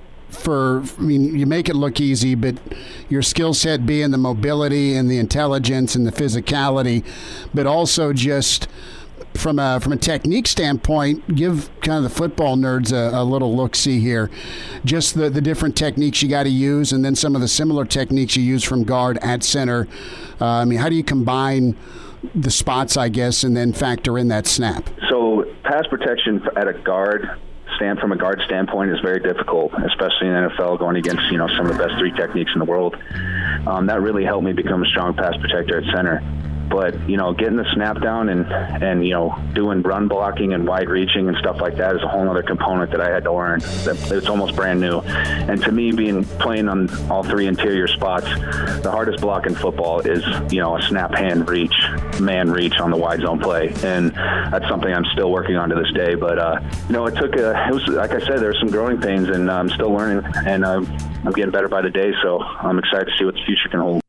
for, I mean, you make it look easy, but your skill set being the mobility and the intelligence and the physicality, but also just from a from a technique standpoint, give kind of the football nerds a, a little look-see here. Just the, the different techniques you got to use, and then some of the similar techniques you use from guard at center. Uh, I mean, how do you combine the spots, I guess, and then factor in that snap? So pass protection at a guard stand from a guard standpoint is very difficult, especially in the N F L, going against, you know, some of the best three techniques in the world. Um, that really helped me become a strong pass protector at center. But, you know, getting the snap down and, and, you know, doing run blocking and wide reaching and stuff like that is a whole other component that I had to learn. It's almost brand new. And to me, being playing on all three interior spots, the hardest block in football is, you know, a snap hand reach, man reach on the wide zone play. And that's something I'm still working on to this day. But, uh, you know, it took a, it was, like I said, there were some growing pains, and I'm still learning, and uh, I'm getting better by the day. So I'm excited to see what the future can hold.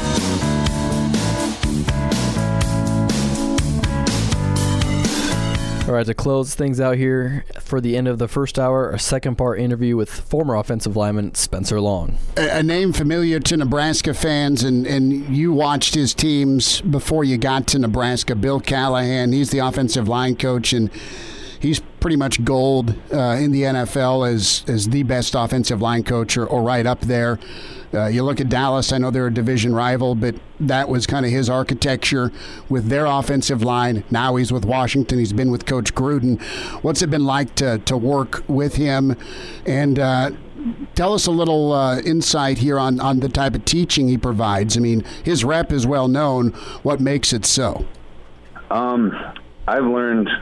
All right, to close things out here for the end of the first hour, a second part interview with former offensive lineman Spencer Long. A, a name familiar to Nebraska fans, and, and you watched his teams before you got to Nebraska. Bill Callahan, he's the offensive line coach, and he's pretty much gold uh, in the N F L as, as the best offensive line coach or, or right up there. Uh, you look at Dallas, I know they're a division rival, but that was kind of his architecture with their offensive line. Now he's with Washington. He's been with Coach Gruden. What's it been like to, to work with him? And uh, tell us a little uh, insight here on, on the type of teaching he provides. I mean, his rep is well known. What makes it so? Um, I've learned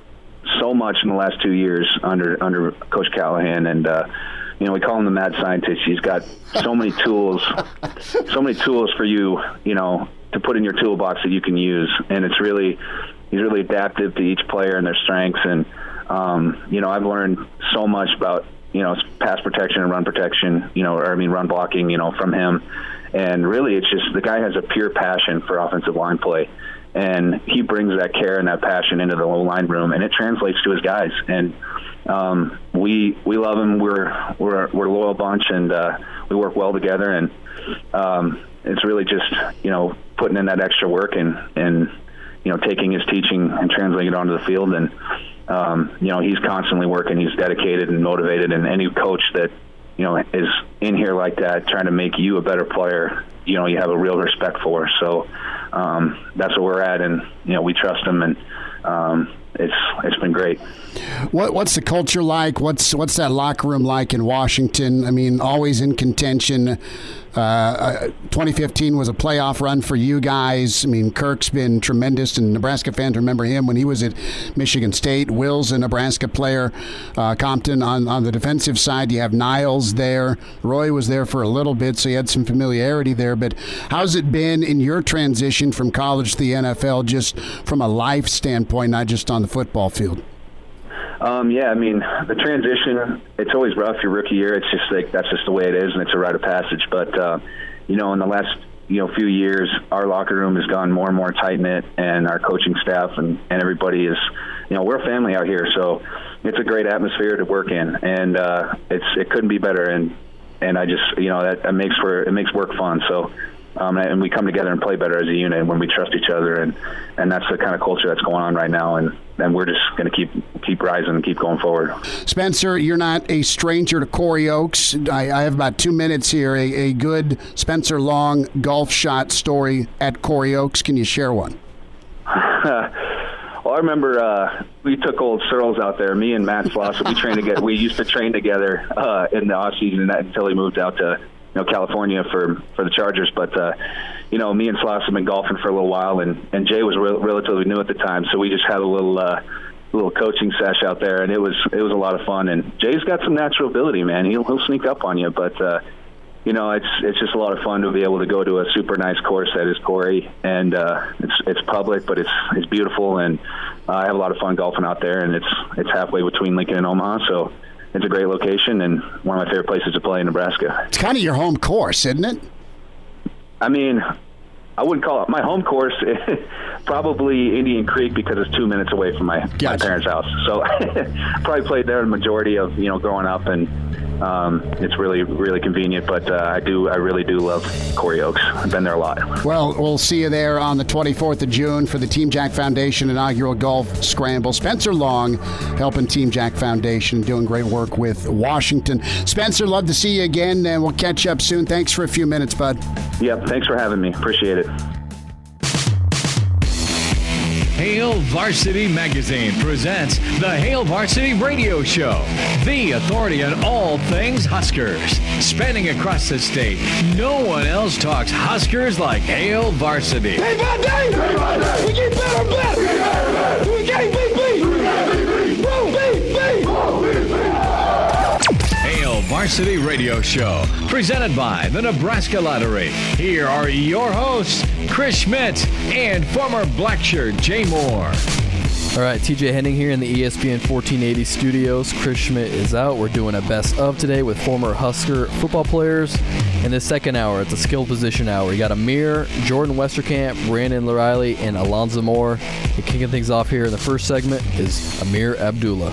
so much in the last two years under under Coach Callahan, and uh, you know, we call him the mad scientist. He's got so many tools, so many tools for you, you know, to put in your toolbox that you can use. And it's really, he's really adaptive to each player and their strengths. And, um, you know, I've learned so much about, you know, pass protection and run protection, you know, or I mean, run blocking, you know, from him. And really, it's just the guy has a pure passion for offensive line play. And he brings that care and that passion into the line room, and it translates to his guys. And um, we we love him. We're we're we're a loyal bunch, and uh, we work well together. And um, it's really just, you know, putting in that extra work and and you know, taking his teaching and translating it onto the field. And um, you know, he's constantly working. He's dedicated and motivated. And any coach that, you know, is in here like that, trying to make you a better player, you know, you have a real respect for. So um, that's where we're at, and you know, we trust him, and um, it's it's been great. What what's the culture like? What's what's that locker room like in Washington? I mean, always in contention. Uh, twenty fifteen was a playoff run for you guys. I mean, Kirk's been tremendous, and Nebraska fans remember him when he was at Michigan State. Will's a Nebraska player. Uh, Compton on, on the defensive side, you have Niles there. Roy was there for a little bit, so you had some familiarity there. But how's it been in your transition from college to the N F L, just from a life standpoint, not just on the football field? Um, yeah, I mean, the transition, it's always rough your rookie year. It's just like, that's just the way it is, and it's a rite of passage. But, uh, you know, in the last, you know, few years, our locker room has gone more and more tight-knit, and our coaching staff and, and everybody is, you know, we're a family out here. So it's a great atmosphere to work in, and uh, it's it couldn't be better. And, and I just, you know, that, that makes for, it makes work fun. So, Um, and we come together and play better as a unit when we trust each other, and, and that's the kind of culture that's going on right now, and, and we're just going to keep keep rising and keep going forward. Spencer, you're not a stranger to Corey Oaks. I, I have about two minutes here. A, a good Spencer Long golf shot story at Corey Oaks. Can you share one? Well, I remember uh, we took old Searles out there. Me and Matt Slauson, we trained together. We used to train together uh, in the off season until he moved out to, you know, California for for the Chargers. But uh, you know, me and Sloss have been golfing for a little while, and, and Jay was re- relatively new at the time, so we just had a little uh, little coaching sesh out there, and it was it was a lot of fun. And Jay's got some natural ability, man. He'll he'll sneak up on you, but uh, you know, it's it's just a lot of fun to be able to go to a super nice course that is Corey, and uh, it's it's public, but it's it's beautiful, and uh, I have a lot of fun golfing out there, and it's it's halfway between Lincoln and Omaha, so it's a great location and one of my favorite places to play in Nebraska. It's kind of your home course, isn't it? I mean, I wouldn't call it my home course. Probably Indian Creek, because it's two minutes away from my, gotcha. my parents' house. So I probably played there the majority of, you know, growing up, and um, it's really, really convenient. But uh, I do, I really do love Corey Oaks. I've been there a lot. Well, we'll see you there on the twenty-fourth of June for the Team Jack Foundation inaugural golf scramble. Spencer Long helping Team Jack Foundation, doing great work with Washington. Spencer, love to see you again, and we'll catch up soon. Thanks for a few minutes, bud. Yep, thanks for having me. Appreciate it. Hail Varsity Magazine presents the Hail Varsity Radio Show, the authority on all things Huskers. Spanning across the state, no one else talks Huskers like Hail Varsity. Day by day, day by day, we get better and better. We get better and better. We can't beat beat. We can't beat beat. Whoa, beat, beat. Whoa, beat, beat. Hail Varsity Radio Show, presented by the Nebraska Lottery. Here are your hosts, Chris Schmidt and former Blackshirt Jay Moore. All right, T J Henning here in the E S P N fourteen eighty studios. Chris Schmidt is out. We're doing a best of today with former Husker football players. In the second hour, it's a skill position hour. You got Amir, Jordan Westerkamp, Brandon Riley, and Alonzo Moore. And kicking things off here in the first segment is Amir Abdullah.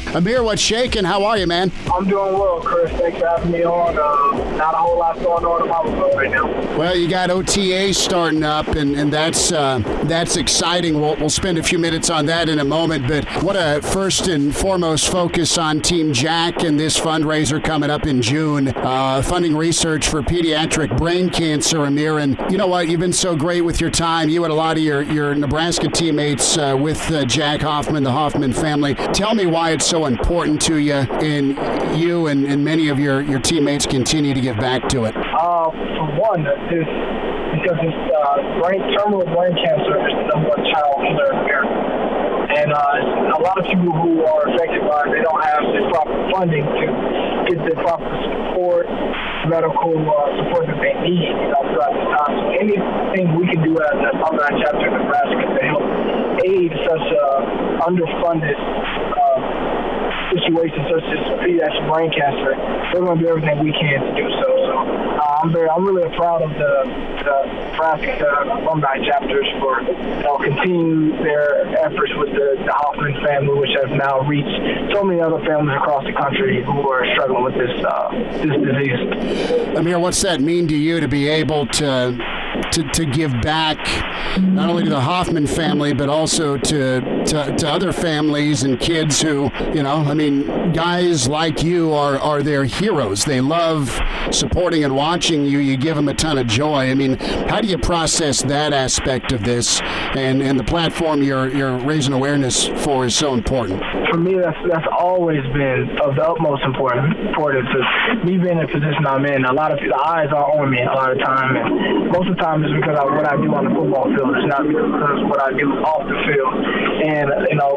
Amir, what's shaking? How are you, man? I'm doing well, Chris. Thanks for having me on. Uh, not a whole lot going on in my world right now. Well, you got O T As starting up, and, and that's uh, that's exciting. We'll, we'll spend a few minutes on that in a moment, but what a first and foremost focus on Team Jack and this fundraiser coming up in June. Uh, funding research for pediatric brain cancer, Amir. And you know what? You've been so great with your time. You and a lot of your, your Nebraska teammates uh, with uh, Jack Hoffman, the Hoffman family. Tell me why it's so important to you, and you and, and many of your, your teammates continue to give back to it. Uh, for one, this, because this uh, brain, terminal brain cancer is the number one child killer in America. And uh, a lot of people who are affected by it, they don't have the proper funding to get the proper support, medical uh, support that they need, you know, throughout this time. So anything we can do as an alumni chapter in Nebraska to help aid such uh, underfunded uh, situations such as pediatric brain cancer, we're going to do everything we can to do so. So uh, I'm very, I'm really proud of the, the Nebraska alumni chapters for, you know, continue their efforts with the, the Hoffman family, which has now reached so many other families across the country who are struggling with this uh, this disease. Amir, what's that mean to you to be able to to, to give back not only to the Hoffman family, but also to, to to other families and kids who, you know, I mean, guys like you are, are their heroes. They love supporting and watching you. You give them a ton of joy. I mean, how do you process that aspect of this? And, and the platform you're you're raising awareness for is so important. For me, that's that's always been of the utmost importance. Importance of me being in the position I'm in. A lot of the eyes are on me a lot of time, and most of the time it's because of what I do on the football field. It's not because of what I do off the field. And you know,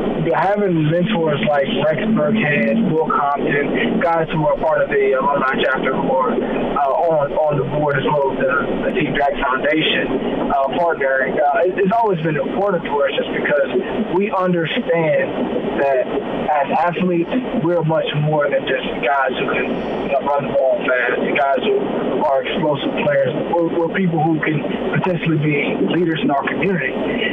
having mentors like Rex Burkhead, Will Compton, guys who are part of the alumni chapter who are uh, on on the board as well as the, the Team Jack Foundation uh, partnering, uh, it, it's always been important to us just because we understand that as athletes, we're much more than just guys who can, you know, run the ball fast, guys who are explosive players. We're, we're people who can potentially be leaders in our community.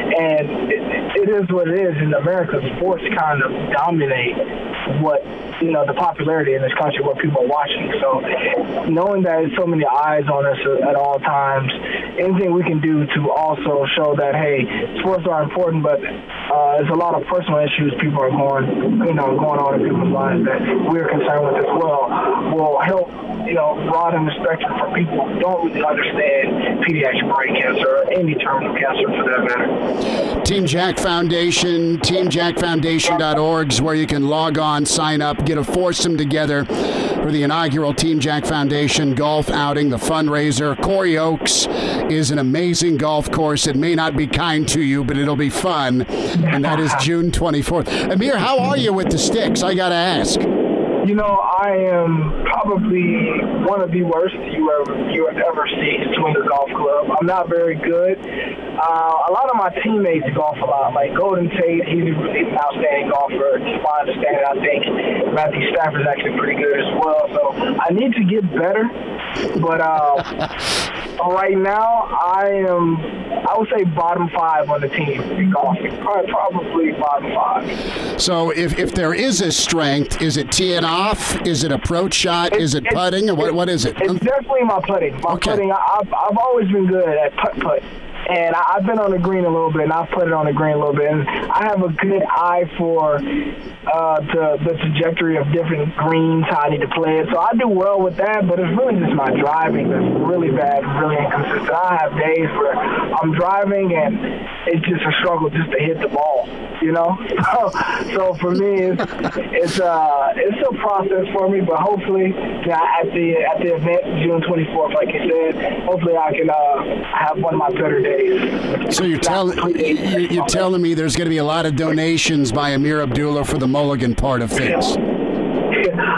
And it, it is what it is. In America, sports kind of dominate what, you know, the popularity in this country, what people are watching. So knowing that there's so many eyes on us at all times, anything we can do to also show that, hey, sports are important, but uh, there's a lot of personal issues people are going, you know, going on in people's lives that we're concerned with as well, will help, you know, broaden the spectrum for people who don't really understand pediatric brain cancer or any terminal cancer for that matter. Team Jack Foundation, team jack foundation dot org is where you can log on, sign up, get a foursome together for the inaugural Team Jack Foundation golf outing, the fundraiser. Corey Oaks is an amazing golf course. It may not be kind to you, but it'll be fun, and that is June twenty-fourth. Amir, how are you with the sticks? I got to ask. You know, I am probably one of the worst you ever you have ever seen swing a golf club. I'm not very good. Uh, a lot of my teammates golf a lot. Like Golden Tate, he's an outstanding golfer. To my understanding, I think Matthew Stafford's actually pretty good as well. So I need to get better. But uh, right now, I am, I would say bottom five on the team in golfing. Probably, probably bottom five. So if, if there is a strength, is it teeing off? Is it approach shot? It's, is it putting? Or what, what is it? It's definitely my putting. My okay. putting, I've, I've always been good at putt-putt. And I, I've been on the green a little bit, and I've put it on the green a little bit. And I have a good eye for uh, the, the trajectory of different greens, how I need to play it. So I do well with that, but it's really just my driving that's really bad, really inconsistent. I have days where I'm driving, and it's just a struggle just to hit the ball, you know? So, so for me, it's it's, uh, it's a process for me, but hopefully yeah, at the at the event, June twenty-fourth, like you said, hopefully I can uh, have one of my better days. So you're telling you're telling me there's going to be a lot of donations by Amir Abdullah for the Mulligan part of things.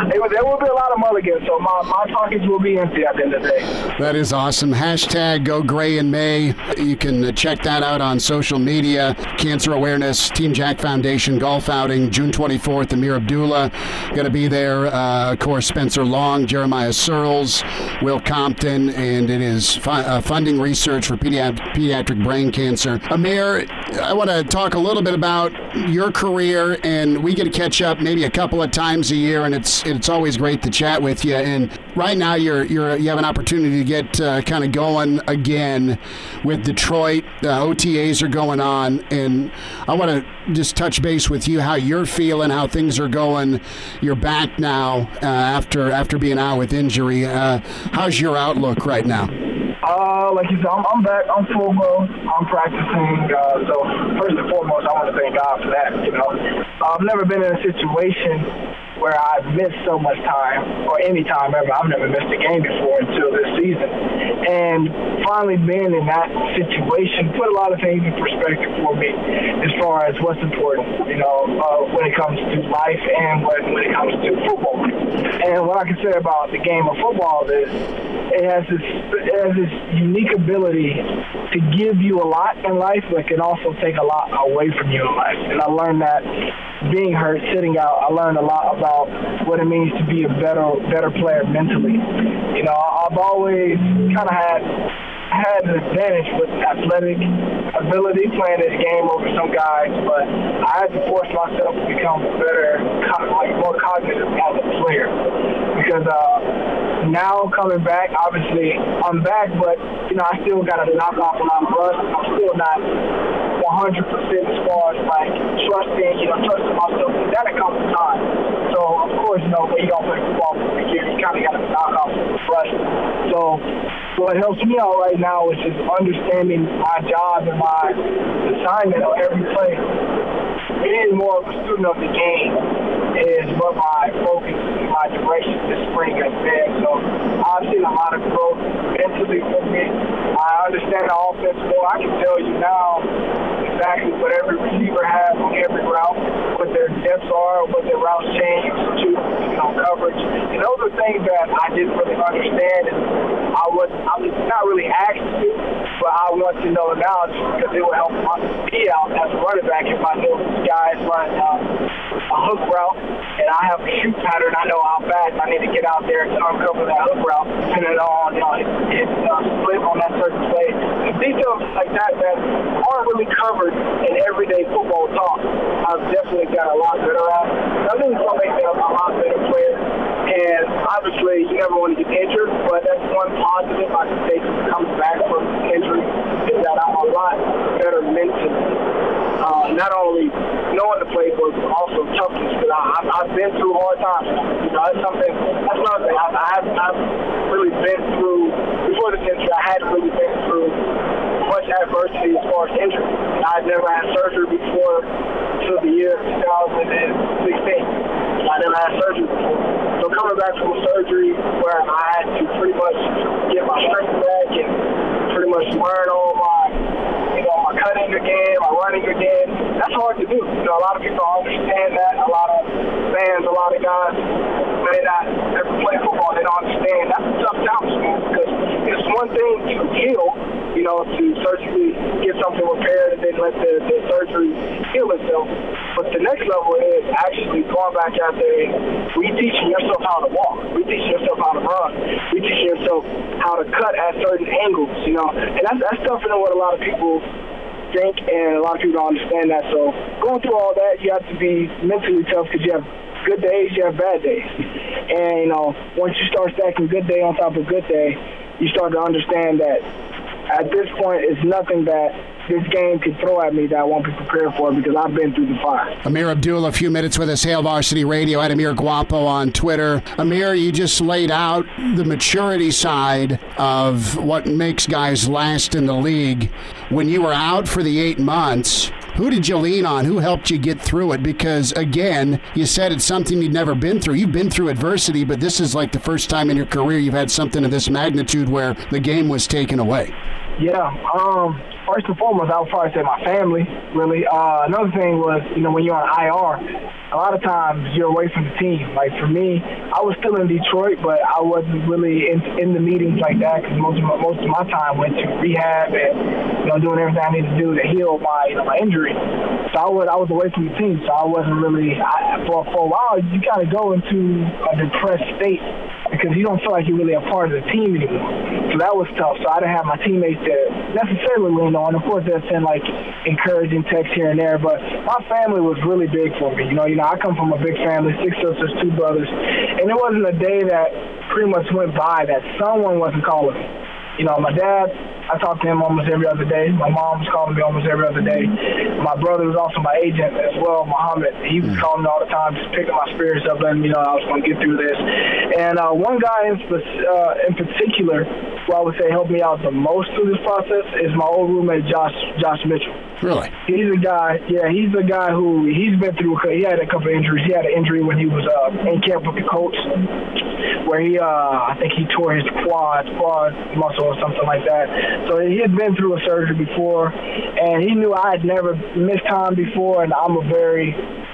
it, there will be a lot of mulligans, so my, my pockets will be empty at the end of the day. That is awesome. Hashtag Go Gray in May. You can check that out on social media. Cancer Awareness, Team Jack Foundation golf outing, June twenty-fourth. Amir Abdullah going to be there. Uh, of course, Spencer Long, Jeremiah Searles, Will Compton, and it is fu- uh, funding research for pediat- pediatric brain cancer. Amir, I want to talk a little bit about your career, and we get to catch up maybe a couple of times a year, and it's it's always great to chat with you. And right now, you're you're you have an opportunity to get uh, kind of going again with Detroit. Uh, O T As are going on, and I want to just touch base with you how you're feeling, how things are going. You're back now uh, after after being out with injury. Uh, how's your outlook right now? Uh, like you said, I'm, I'm back. I'm full go. I'm practicing. Uh, so first and foremost, I want to thank God for that. You know, I've never been in a situation where I've missed so much time, or any time ever. I've never missed a game before until this season. And finally being in that situation put a lot of things in perspective for me as far as what's important, you know, uh, when it comes to life and when, when it comes to football. And what I can say about the game of football is it has this, it has this unique ability to give you a lot in life, but can also take a lot away from you in life. And I learned that being hurt, sitting out, I learned a lot about what it means to be a better better player mentally. You know, I've always kind of had had an advantage with athletic ability playing this game over some guys, but I had to force myself to become better, like more cognitive as a player. Because uh, now coming back, obviously I'm back, but you know I still got to knock off a lot of rust. I'm still not one hundred percent as far as like trusting, you know, trusting myself. That comes with time. So of course, you know, when you don't play football for a year, you kind of got to knock off the rust. So what helps me out right now is just understanding my job and my assignment on every play. Being more of a student of the game is what my focus and my direction this spring has been. So I've seen a lot of growth mentally for me. I understand the offense more. I can tell you now exactly what every receiver has on every route, what their depths are, what their routes change to, you know, coverage. And those are things that I didn't really understand, and I was I was not really asked to, but I want to know now just because it will help me out as a running back if I know this guy is running uh, a hook route and I have a shoot pattern. I know how fast I need to get out there to uncover that hook route, depending on, you know, his, his uh, split on that certain play. And details like that that aren't really covered in everyday football talk, I've definitely got a lot better at. I think it's going to make me a, a lot better player. And obviously, you never want to get injured, but that's one positive I can take coming back from injury is that I'm a lot better mentally. Uh, not only knowing the playbook, but also toughness. Because I've, I've been through hard times. You know, that's something. That's another thing. I, I have I've really been through before this injury. I hadn't really been through much adversity as far as injury. I'd never had surgery before until the year two thousand sixteen. I never had surgery before. So coming back from a surgery where I had to pretty much get my strength back and pretty much learn all my, you know, my cutting again, my running again, that's hard to do. You know, a lot of people don't understand that. A lot of fans, a lot of guys, may not ever play football, they don't understand. That's a tough challenge, man, because it's one thing to heal, you know, to surgically get something repaired and then let the, the surgery heal itself. But the next level is actually going back out there and reteaching yourself how to walk, reteaching yourself how to run, reteaching yourself how to cut at certain angles, you know. And that's, that's tougher than what a lot of people think, and a lot of people don't understand that. So going through all that, you have to be mentally tough because you have good days, you have bad days. And, you know, once you start stacking good day on top of good day, you start to understand that at this point, it's nothing that this game could throw at me that I won't be prepared for because I've been through the fire. Amir Abdullah, a few minutes with us, Hail Varsity Radio, at Amir Guapo on Twitter. Amir, you just laid out the maturity side of what makes guys last in the league. When you were out for the eight months, who did you lean on? Who helped you get through it? Because, again, you said it's something you'd never been through. You've been through adversity, but this is like the first time in your career you've had something of this magnitude where the game was taken away. Yeah, um, first and foremost, I would probably say my family, really. Uh, another thing was, you know, when you're on I R, a lot of times you're away from the team. Like, for me, I was still in Detroit, but I wasn't really in, in the meetings like that because most of my, most of my time went to rehab and, you know, doing everything I needed to do to heal my, you know, my injury. So I was, I was away from the team, so I wasn't really I, – for, for a while, you kind of go into a depressed state because you don't feel like you're really a part of the team anymore. So that was tough. So I didn't have my teammates to necessarily lean on. Of course, they'll send, like, encouraging texts here and there, but my family was really big for me. You know, you know, I come from a big family, six sisters, two brothers, and it wasn't a day that pretty much went by that someone wasn't calling me. You know, my dad, I talked to him almost every other day. My mom was calling me almost every other day. My brother was also my agent as well, Muhammad. He was calling me all the time, just picking my spirits up, letting me know I was going to get through this. And uh, one guy in, uh, in particular, who I would say helped me out the most through this process, is my old roommate, Josh Josh Mitchell. Really? He's a guy, yeah, he's a guy who, he's been through, he had a couple of injuries. He had an injury when he was uh, in camp with the Colts, where he, uh, I think he tore his quad, quad muscle or something like that. So he had been through a surgery before, and he knew I had never missed time before, and I'm a very,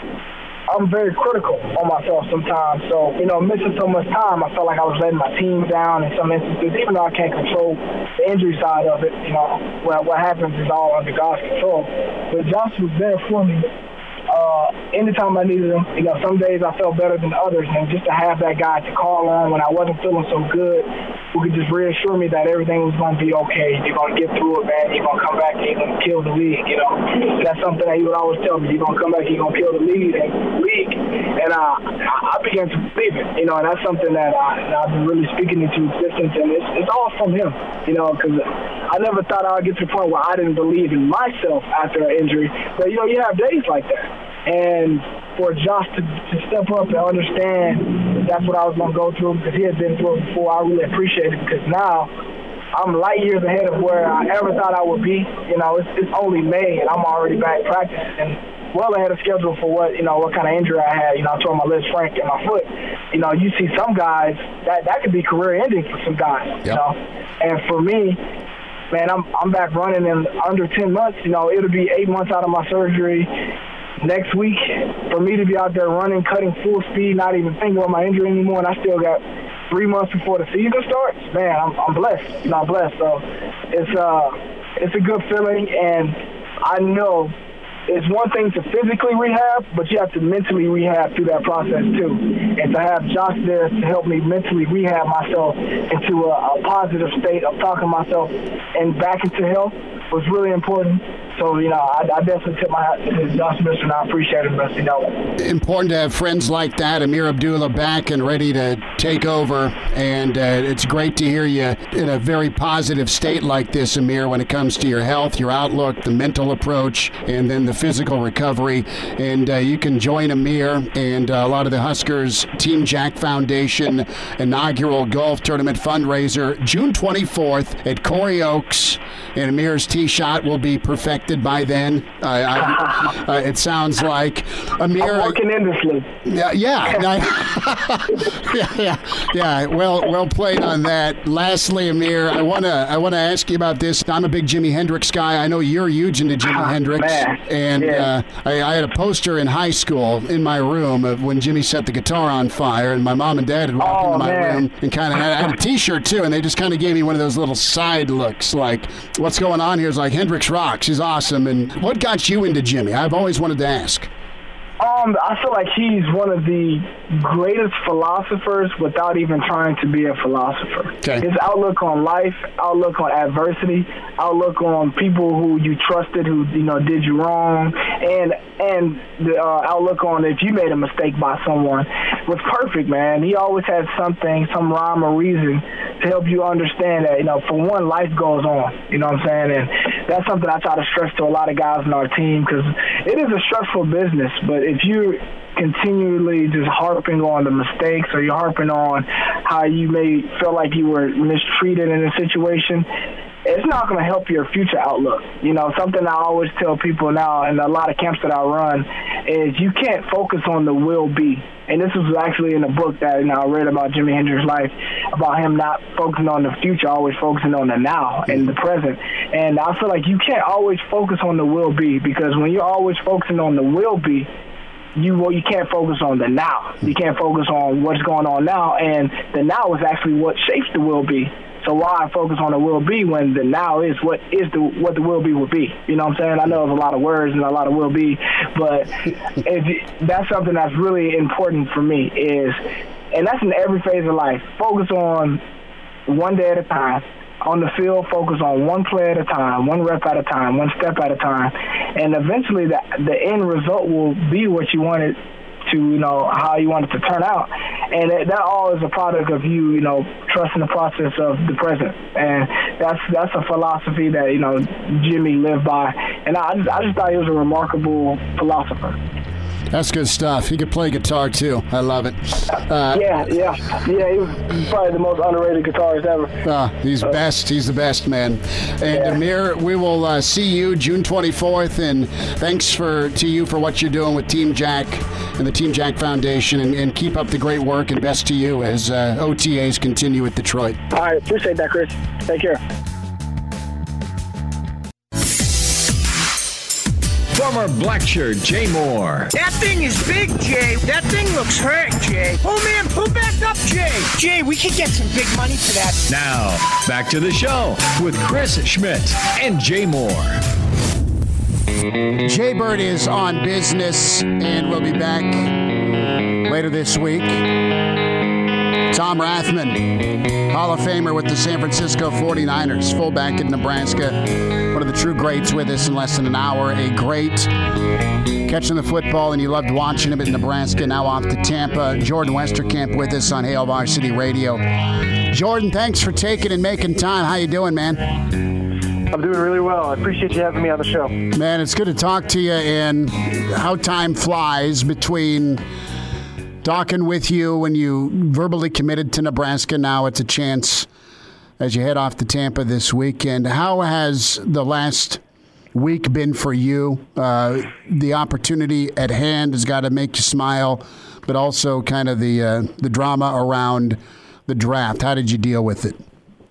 I'm very critical on myself sometimes. So, you know, missing so much time, I felt like I was letting my team down in some instances, even though I can't control the injury side of it. You know, what, what happens is all under God's control. But Josh was there for me. Uh, anytime I needed him, you know, some days I felt better than others, and just to have that guy to call on when I wasn't feeling so good, who could just reassure me that everything was going to be okay. You're going to get through it, man. You're going to come back and you're going to kill the league, you know. That's something that he would always tell me. You're going to come back, you're going to kill the league. And, league. and uh, I began to believe it, you know, and that's something that I, I've been really speaking into existence, and it's, it's all from him, you know, because I never thought I would get to the point where I didn't believe in myself after an injury. But, you know, you have days like that. And for Josh to, to step up and understand that that's what I was going to go through, because he had been through it before, I really appreciate it, because now I'm light years ahead of where I ever thought I would be. You know, it's, it's only May, and I'm already back practicing and well ahead of schedule for what, you know, what kind of injury I had. You know, I tore my Liz Frank in my foot. You know, you see some guys, that, that could be career-ending for some guys, yep. You know. And for me, man, I'm, I'm back running in under ten months. You know, it'll be eight months out of my surgery next week for me to be out there running, cutting full speed, not even thinking about my injury anymore, and I still got three months before the season starts. Man, I'm, I'm blessed. You know, I'm blessed. So it's uh, it's a good feeling, and I know it's one thing to physically rehab, but you have to mentally rehab through that process too. And to have Josh there to help me mentally rehab myself into a, a positive state of talking myself and back into health was really important. So, you know, I, I definitely tip my hat to Josh Mitchell, and I appreciate him, best you know. Important to have friends like that, Ameer Abdullah back and ready to take over, and uh, it's great to hear you in a very positive state like this, Ameer, when it comes to your health, your outlook, the mental approach, and then the physical recovery. And uh, you can join Ameer and uh, a lot of the Huskers Team Jack Foundation inaugural golf tournament fundraiser June twenty-fourth at Corey Oaks, and Ameer's tee shot will be perfected by then. Uh, I, uh, it sounds like Ameer. I'm working endlessly. Yeah, yeah, yeah, yeah, yeah. Well, well played on that. Lastly, Ameer, I wanna, I wanna ask you about this. I'm a big Jimi Hendrix guy. I know you're huge into Jimi oh, Hendrix, man. and yeah. uh, I, I had a poster in high school in my room of when Jimmy set the guitar on fire, and my mom and dad had walked oh, into my man. room and kind of had, I had a T-shirt too, and they just kind of gave me one of those little side looks, like, "What's going on here?" Is like, Hendrix rocks. He's awesome. And what got you into Jimmy? I've always wanted to ask. Um, I feel like he's one of the greatest philosophers without even trying to be a philosopher. Okay. His outlook on life, outlook on adversity, outlook on people who you trusted who, you know, did you wrong, and and the uh, outlook on if you made a mistake by someone was perfect, man. He always had something, some rhyme or reason to help you understand that, you know, for one, life goes on, you know what I'm saying? And that's something I try to stress to a lot of guys in our team, because it is a stressful business, but if you're continually just harping on the mistakes, or you're harping on how you may feel like you were mistreated in a situation, it's not going to help your future outlook. You know, something I always tell people now in a lot of camps that I run is you can't focus on the will be. And this was actually in a book that you know, I read about Jimi Hendrix's life, about him not focusing on the future, always focusing on the now and the present. And I feel like you can't always focus on the will be, because when you're always focusing on the will be, you well, you can't focus on the now. You can't focus on what's going on now, and the now is actually what shapes the will be. So why focus on the will be when the now is what is the what the will be will be? You know what I'm saying? I know there's a lot of words and a lot of will be, but if, that's something that's really important for me is, and that's in every phase of life. Focus on one day at a time. On the field, focus on one play at a time, one rep at a time, one step at a time, and eventually the the end result will be what you want it to, you know, how you want it to turn out. And that all is a product of you, you know, trusting the process of the present. And that's that's a philosophy that, you know, Jimmy lived by. And I just, I just thought he was a remarkable philosopher. That's good stuff. He could play guitar, too. I love it. Uh, yeah, yeah. Yeah, he was probably the most underrated guitarist ever. Uh, he's uh, best. He's the best, man. And, yeah. Amir, we will uh, see you June twenty-fourth. And thanks for to you for what you're doing with Team Jack and the Team Jack Foundation. And, and keep up the great work. And best to you as uh, O T As continue with Detroit. All right. Appreciate that, Chris. Take care. Former black shirt Jay Moore. That thing is big, Jay. That thing looks hurt, Jay. Oh, man, pull back up, Jay. Jay, we could get some big money for that. Now, back to the show with Chris Schmidt and Jay Moore. Jay Bird is on business, and we'll be back later this week. Tom Rathman, Hall of Famer with the San Francisco forty-niners, fullback in Nebraska. One of the true greats with us in less than an hour. A great catching the football, and you loved watching him in Nebraska. Now off to Tampa. Jordan Westerkamp with us on Hail Varsity Radio. Jordan, thanks for taking and making time. How you doing, man? I'm doing really well. I appreciate you having me on the show. Man, it's good to talk to you, and how time flies between talking with you when you verbally committed to Nebraska. Now it's a chance as you head off to Tampa this weekend. How has the last week been for you? Uh, the opportunity at hand has got to make you smile, but also kind of the uh, the drama around the draft. How did you deal with it?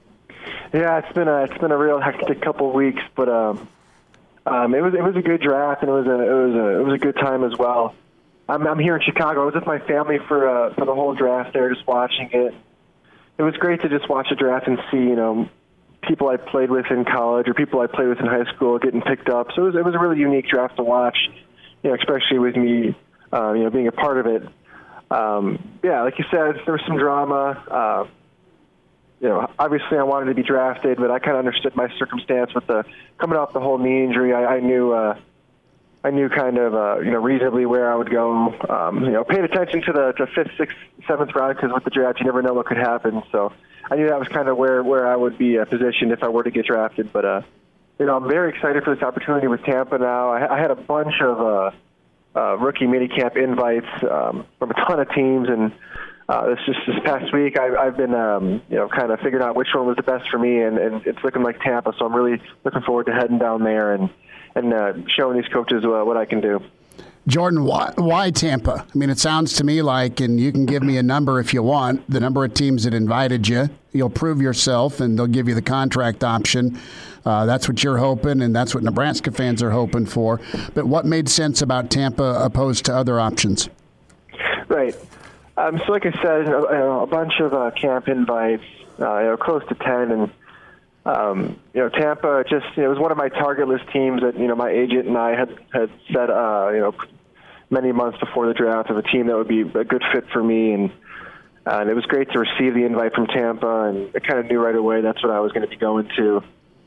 Yeah, it's been a it's been a real hectic couple of weeks, but um, um, it was it was a good draft, and it was a it was a it was a good time as well. I'm, I'm here in Chicago. I was with my family for uh, for the whole draft there, just watching it. It was great to just watch the draft and see, you know, people I played with in college or people I played with in high school getting picked up. So it was, it was a really unique draft to watch, you know, especially with me, uh, you know, being a part of it. Um, yeah, like you said, there was some drama. Uh, you know, obviously I wanted to be drafted, but I kind of understood my circumstance with the coming off the whole knee injury. I, I knew. Uh, I knew kind of, uh, you know, reasonably where I would go. Um, you know, paid attention to the to fifth, sixth, seventh round because with the draft, you never know what could happen. So I knew that was kind of where, where I would be uh, positioned if I were to get drafted. But, uh, you know, I'm very excited for this opportunity with Tampa now. I, I had a bunch of uh, uh, rookie minicamp invites um, from a ton of teams. And uh, this just this past week, I, I've been, um, you know, kind of figuring out which one was the best for me. And, and it's looking like Tampa. So I'm really looking forward to heading down there and, and uh, showing these coaches uh, what I can do. Jordan, why, why Tampa? I mean, it sounds to me like, and you can give me a number if you want, the number of teams that invited you. You'll prove yourself, and they'll give you the contract option. Uh, that's what you're hoping, and that's what Nebraska fans are hoping for. But what made sense about Tampa opposed to other options? Right. Um, so like I said, you know, a bunch of uh, camp invites, uh, you know, close to ten, and Um, you know, Tampa just, you know, it was one of my target list teams that, you know, my agent and I had, had said, uh, you know, many months before the draft of a team that would be a good fit for me. And, uh, and it was great to receive the invite from Tampa, and I kind of knew right away that's what I was going to be going to.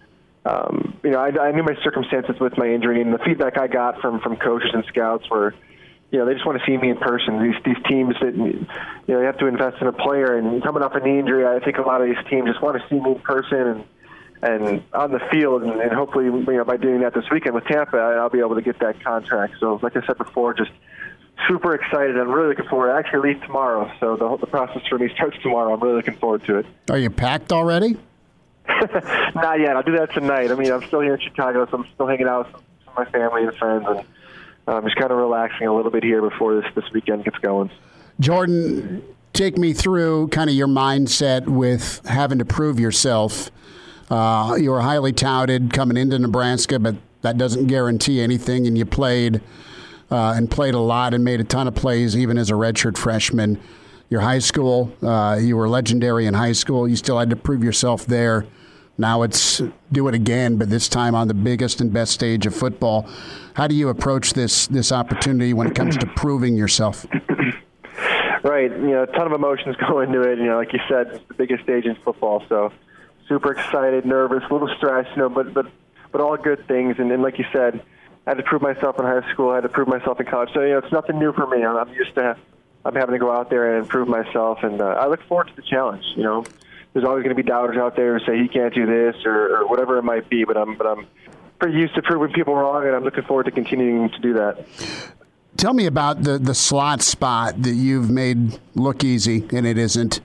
Um, you know, I, I knew my circumstances with my injury, and the feedback I got from, from coaches and scouts were, you know, they just want to see me in person. These these teams that, you know, you have to invest in a player, and coming off a knee injury, I think a lot of these teams just want to see me in person and, and on the field, and, and hopefully, you know, by doing that this weekend with Tampa, I'll be able to get that contract. So, like I said before, just super excited. I'm really looking forward. I actually leave tomorrow, so the, the process for me starts tomorrow. I'm really looking forward to it. Are you packed already? Not yet. I'll do that tonight. I mean, I'm still here in Chicago, so I'm still hanging out with my family and friends, and um, just kind of relaxing a little bit here before this, this weekend gets going. Jordan, take me through kind of your mindset with having to prove yourself. Uh, you were highly touted coming into Nebraska, but that doesn't guarantee anything, and you played uh, and played a lot and made a ton of plays even as a redshirt freshman. Your high school, uh, you were legendary in high school. You still had to prove yourself there. Now it's do it again, but this time on the biggest and best stage of football. How do you approach this this opportunity when it comes to proving yourself? Right. You know, a ton of emotions go into it. You know, like you said, it's the biggest stage in football. So super excited, nervous, a little stressed, you know, but but but all good things. And then, like you said, I had to prove myself in high school. I had to prove myself in college. So, you know, it's nothing new for me. I'm, I'm used to I'm having to go out there and prove myself. And uh, I look forward to the challenge. You know, there's always going to be doubters out there who say he can't do this or, or whatever it might be. But I'm but I'm pretty used to proving people wrong, and I'm looking forward to continuing to do that. Tell me about the, the slot spot that you've made look easy, and it isn't.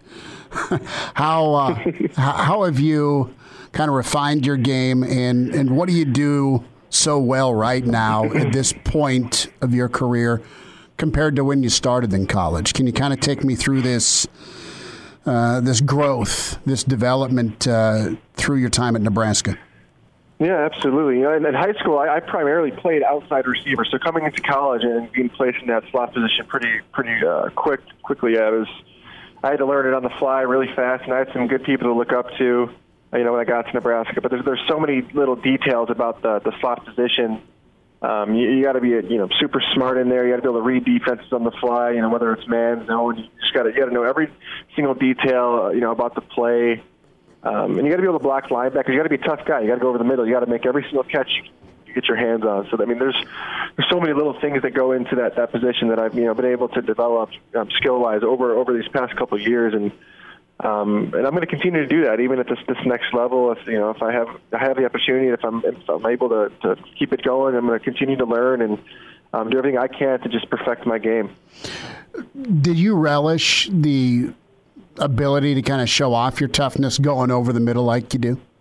how uh, how have you kind of refined your game, and, and what do you do so well right now at this point of your career compared to when you started in college? Can you kind of take me through this uh, this growth, this development uh, through your time at Nebraska? Yeah, absolutely. You know, in, in high school, I, I primarily played outside receiver. So coming into college and being placed in that slot position pretty pretty uh, quick quickly, I was I had to learn it on the fly really fast, and I had some good people to look up to. You know, when I got to Nebraska, but there's there's so many little details about the the slot position. Um, you, you got to be you know super smart in there. You got to be able to read defenses on the fly. You know, whether it's man, zone, you just got to you got to know every single detail. You know about the play. Um, and you got to be able to block linebackers. You got to be a tough guy. You got to go over the middle. You got to make every single catch you, you get your hands on. So I mean, there's there's so many little things that go into that, that position that I've you know been able to develop um, skill wise over over these past couple of years, and um, and I'm going to continue to do that even at this this next level. If you know if I have I have the opportunity, if I'm if I'm able to, to keep it going, I'm going to continue to learn and um, do everything I can to just perfect my game. Did you relish the ability to kind of show off your toughness going over the middle like you do?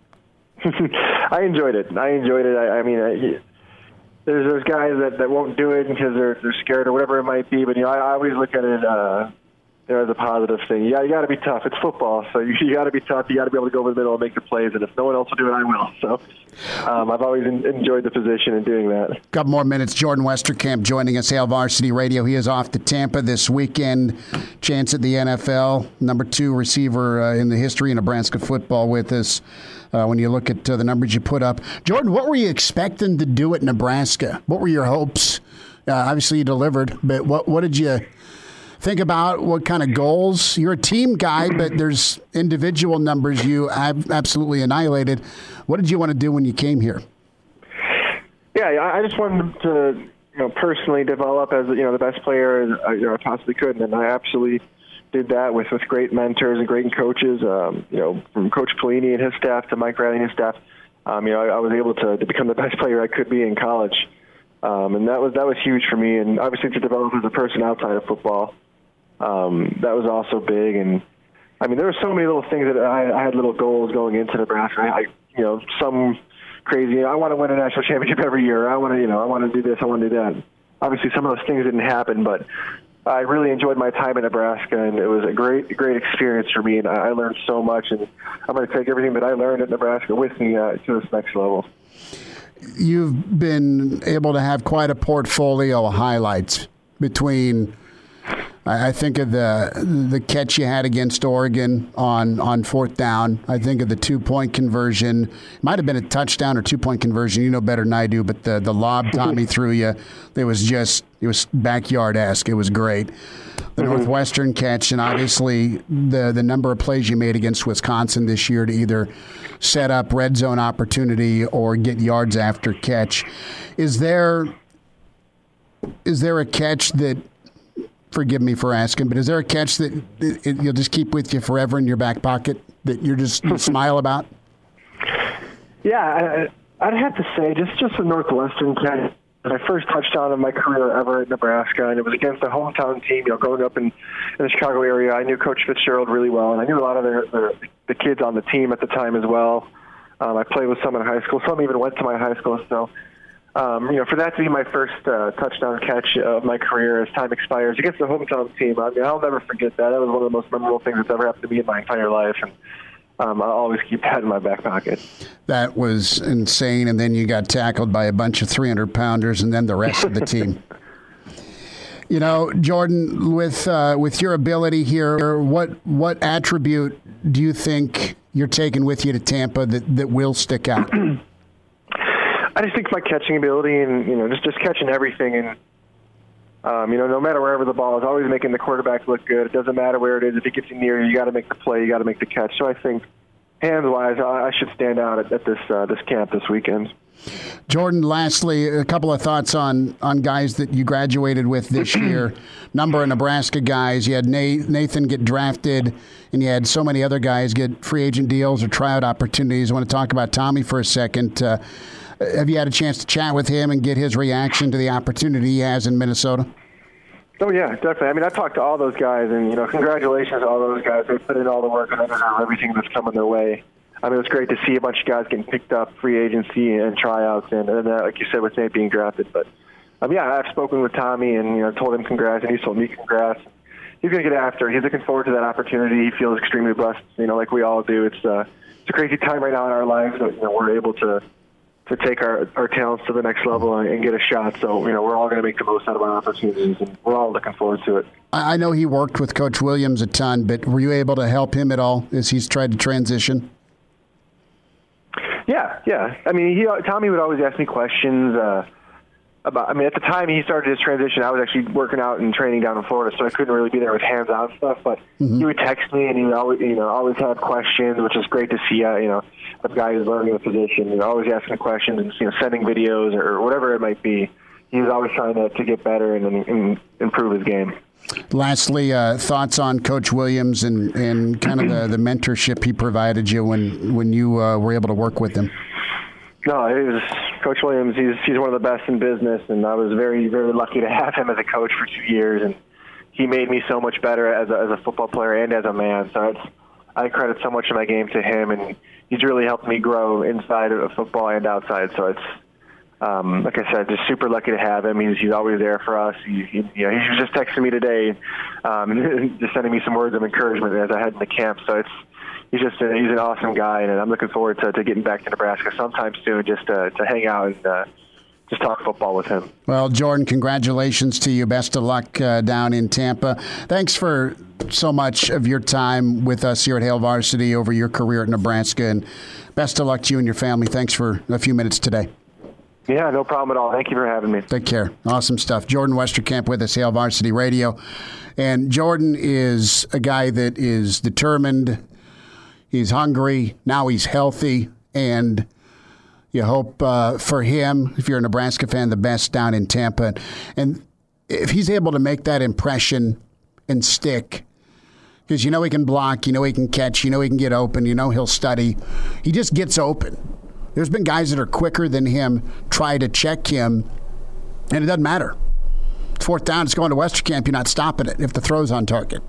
I enjoyed it. I enjoyed it. I, I mean, I, there's there's guys that, that won't do it because they're they're scared or whatever it might be. But you know, I, I always look at it uh, you know, as a positive thing. Yeah, you got to be tough. It's football, so you, you got to be tough. You got to be able to go over the middle and make the plays. And if no one else will do it, I will. So um, I've always in, enjoyed the position and doing that. A couple more minutes. Jordan Westerkamp joining us, Hail Varsity Radio. He is off to Tampa this weekend. Chance at the N F L. Number two receiver uh, in the history of Nebraska football with us. Uh, when you look at uh, the numbers you put up. Jordan, what were you expecting to do at Nebraska? What were your hopes? Uh, obviously, you delivered, but what, what did you think about? What kind of goals? You're a team guy, but there's individual numbers you have absolutely annihilated. What did you want to do when you came here? Yeah, I just wanted to, you know, personally develop as you know the best player you know, I possibly could, and I absolutely did that with, with great mentors and great coaches. Um, you know, from Coach Pelini and his staff to Mike Riley and his staff. Um, you know, I, I was able to, to become the best player I could be in college, um, and that was that was huge for me. And obviously to develop as a person outside of football, um, that was also big. And I mean, there were so many little things that I, I had little goals going into Nebraska. I, I you know, some crazy. You know, I want to win a national championship every year. I want to, you know, I want to do this. I want to do that. Obviously, some of those things didn't happen, but I really enjoyed my time in Nebraska, and it was a great, great experience for me, and I learned so much, and I'm going to take everything that I learned at Nebraska with me uh, to this next level. You've been able to have quite a portfolio of highlights between, I think of the the catch you had against Oregon on, on fourth down. I think of the two-point conversion. It might have been a touchdown or two-point conversion. You know better than I do, but the, the lob Tommy threw you, it was just, it was backyard-esque. It was great. The mm-hmm. Northwestern catch, and obviously the, the number of plays you made against Wisconsin this year to either set up red zone opportunity or get yards after catch. Is there is there a catch that, forgive me for asking, but is there a catch that it, it, you'll just keep with you forever in your back pocket that you're just you smile about? Yeah, I, I'd have to say just, just the Northwestern catch. My first touchdown of my career ever at Nebraska, and it was against the hometown team. You know, growing up in, in the Chicago area, I knew Coach Fitzgerald really well, and I knew a lot of their, their, the kids on the team at the time as well. Um, I played with some in high school. Some even went to my high school, so um, you know, for that to be my first uh, touchdown catch of my career as time expires against the hometown team, I mean, I'll never forget that. That was one of the most memorable things that's ever happened to me in my entire life, and um, I'll always keep that in my back pocket. That was insane, and then you got tackled by a bunch of three hundred pounders, and then the rest of the team. You know, Jordan, with uh, with your ability here, what what attribute do you think you're taking with you to Tampa that, that will stick out? I just think my catching ability and, you know, just, just catching everything. And, um, you know, no matter wherever the ball is, always making the quarterback look good. It doesn't matter where it is. If it gets you near you, you got to make the play. You got to make the catch. So I think, hands-wise, I, I should stand out at, at this uh, this camp this weekend. Jordan, lastly, a couple of thoughts on, on guys that you graduated with this year. Number of Nebraska guys. You had Nathan get drafted, and you had so many other guys get free agent deals or tryout opportunities. I want to talk about Tommy for a second. Uh, have you had a chance to chat with him and get his reaction to the opportunity he has in Minnesota? Oh, yeah, definitely. I mean, I talked to all those guys, and, you know, congratulations to all those guys. They put in all the work and everything that's coming their way. I mean, it was great to see a bunch of guys getting picked up, free agency and tryouts, and, and uh, like you said, with Nate being drafted. But, um, yeah, I've spoken with Tommy and, you know, told him congrats, and he's told me congrats. He's going to get after it. He's looking forward to that opportunity. He feels extremely blessed, you know, like we all do. It's, uh, it's a crazy time right now in our lives that, you know, we're able to to take our, our talents to the next level and, and get a shot. So, you know, we're all going to make the most out of our opportunities, and we're all looking forward to it. I know he worked with Coach Williams a ton, but were you able to help him at all as he's tried to transition? Yeah, yeah. I mean, he Tommy would always ask me questions uh, about. I mean, at the time he started his transition, I was actually working out and training down in Florida, so I couldn't really be there with hands-on stuff. But mm-hmm. he would text me, and he would always, you know, always had questions, which is great to see. Uh, you know, a guy who's learning the position, you know, always asking questions and, you know, sending videos or whatever it might be. He was always trying to, to get better and, and, and improve his game. Lastly, uh, thoughts on Coach Williams and, and kind of the, the mentorship he provided you when when you uh, were able to work with him? No, it was Coach Williams. He's he's one of the best in business, and I was very very lucky to have him as a coach for two years. And he made me so much better as a, as a football player and as a man. So it's, I credit so much of my game to him, and he's really helped me grow inside of football and outside. So it's. Um, like I said, just super lucky to have him. He's, he's always there for us. He, he, you know, he was just texting me today, um, just sending me some words of encouragement as I head into camp. So it's he's just a, he's an awesome guy, and I'm looking forward to, to getting back to Nebraska sometime soon, just to, to hang out and uh, just talk football with him. Well, Jordan, congratulations to you. Best of luck uh, down in Tampa. Thanks for so much of your time with us here at Hail Varsity over your career at Nebraska, and best of luck to you and your family. Thanks for a few minutes today. Yeah, no problem at all. Thank you for having me. Take care. Awesome stuff. Jordan Westerkamp with us, Hail Varsity Radio. And Jordan is a guy that is determined. He's hungry. Now he's healthy. And you hope uh, for him, if you're a Nebraska fan, the best down in Tampa. And if he's able to make that impression and stick, because you know he can block, you know he can catch, you know he can get open, you know he'll study. He just gets open. There's been guys that are quicker than him try to check him, and it doesn't matter. It's fourth down, it's going to Westerkamp, you're not stopping it if the throw's on target.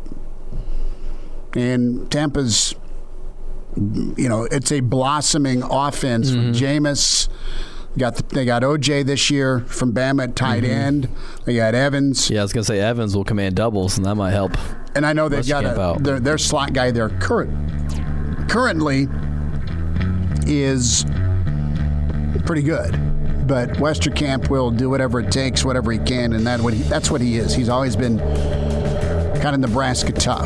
And Tampa's, you know, it's a blossoming offense mm-hmm. from Jameis. Got the, they got O J this year from Bama at tight mm-hmm. end. They got Evans. Yeah, I was going to say Evans will command doubles, and that might help. And I know they've got a, their, their slot guy there current, currently is pretty good, but Westerkamp will do whatever it takes, whatever he can, and that what he, that's what he is. He's always been kind of Nebraska tough.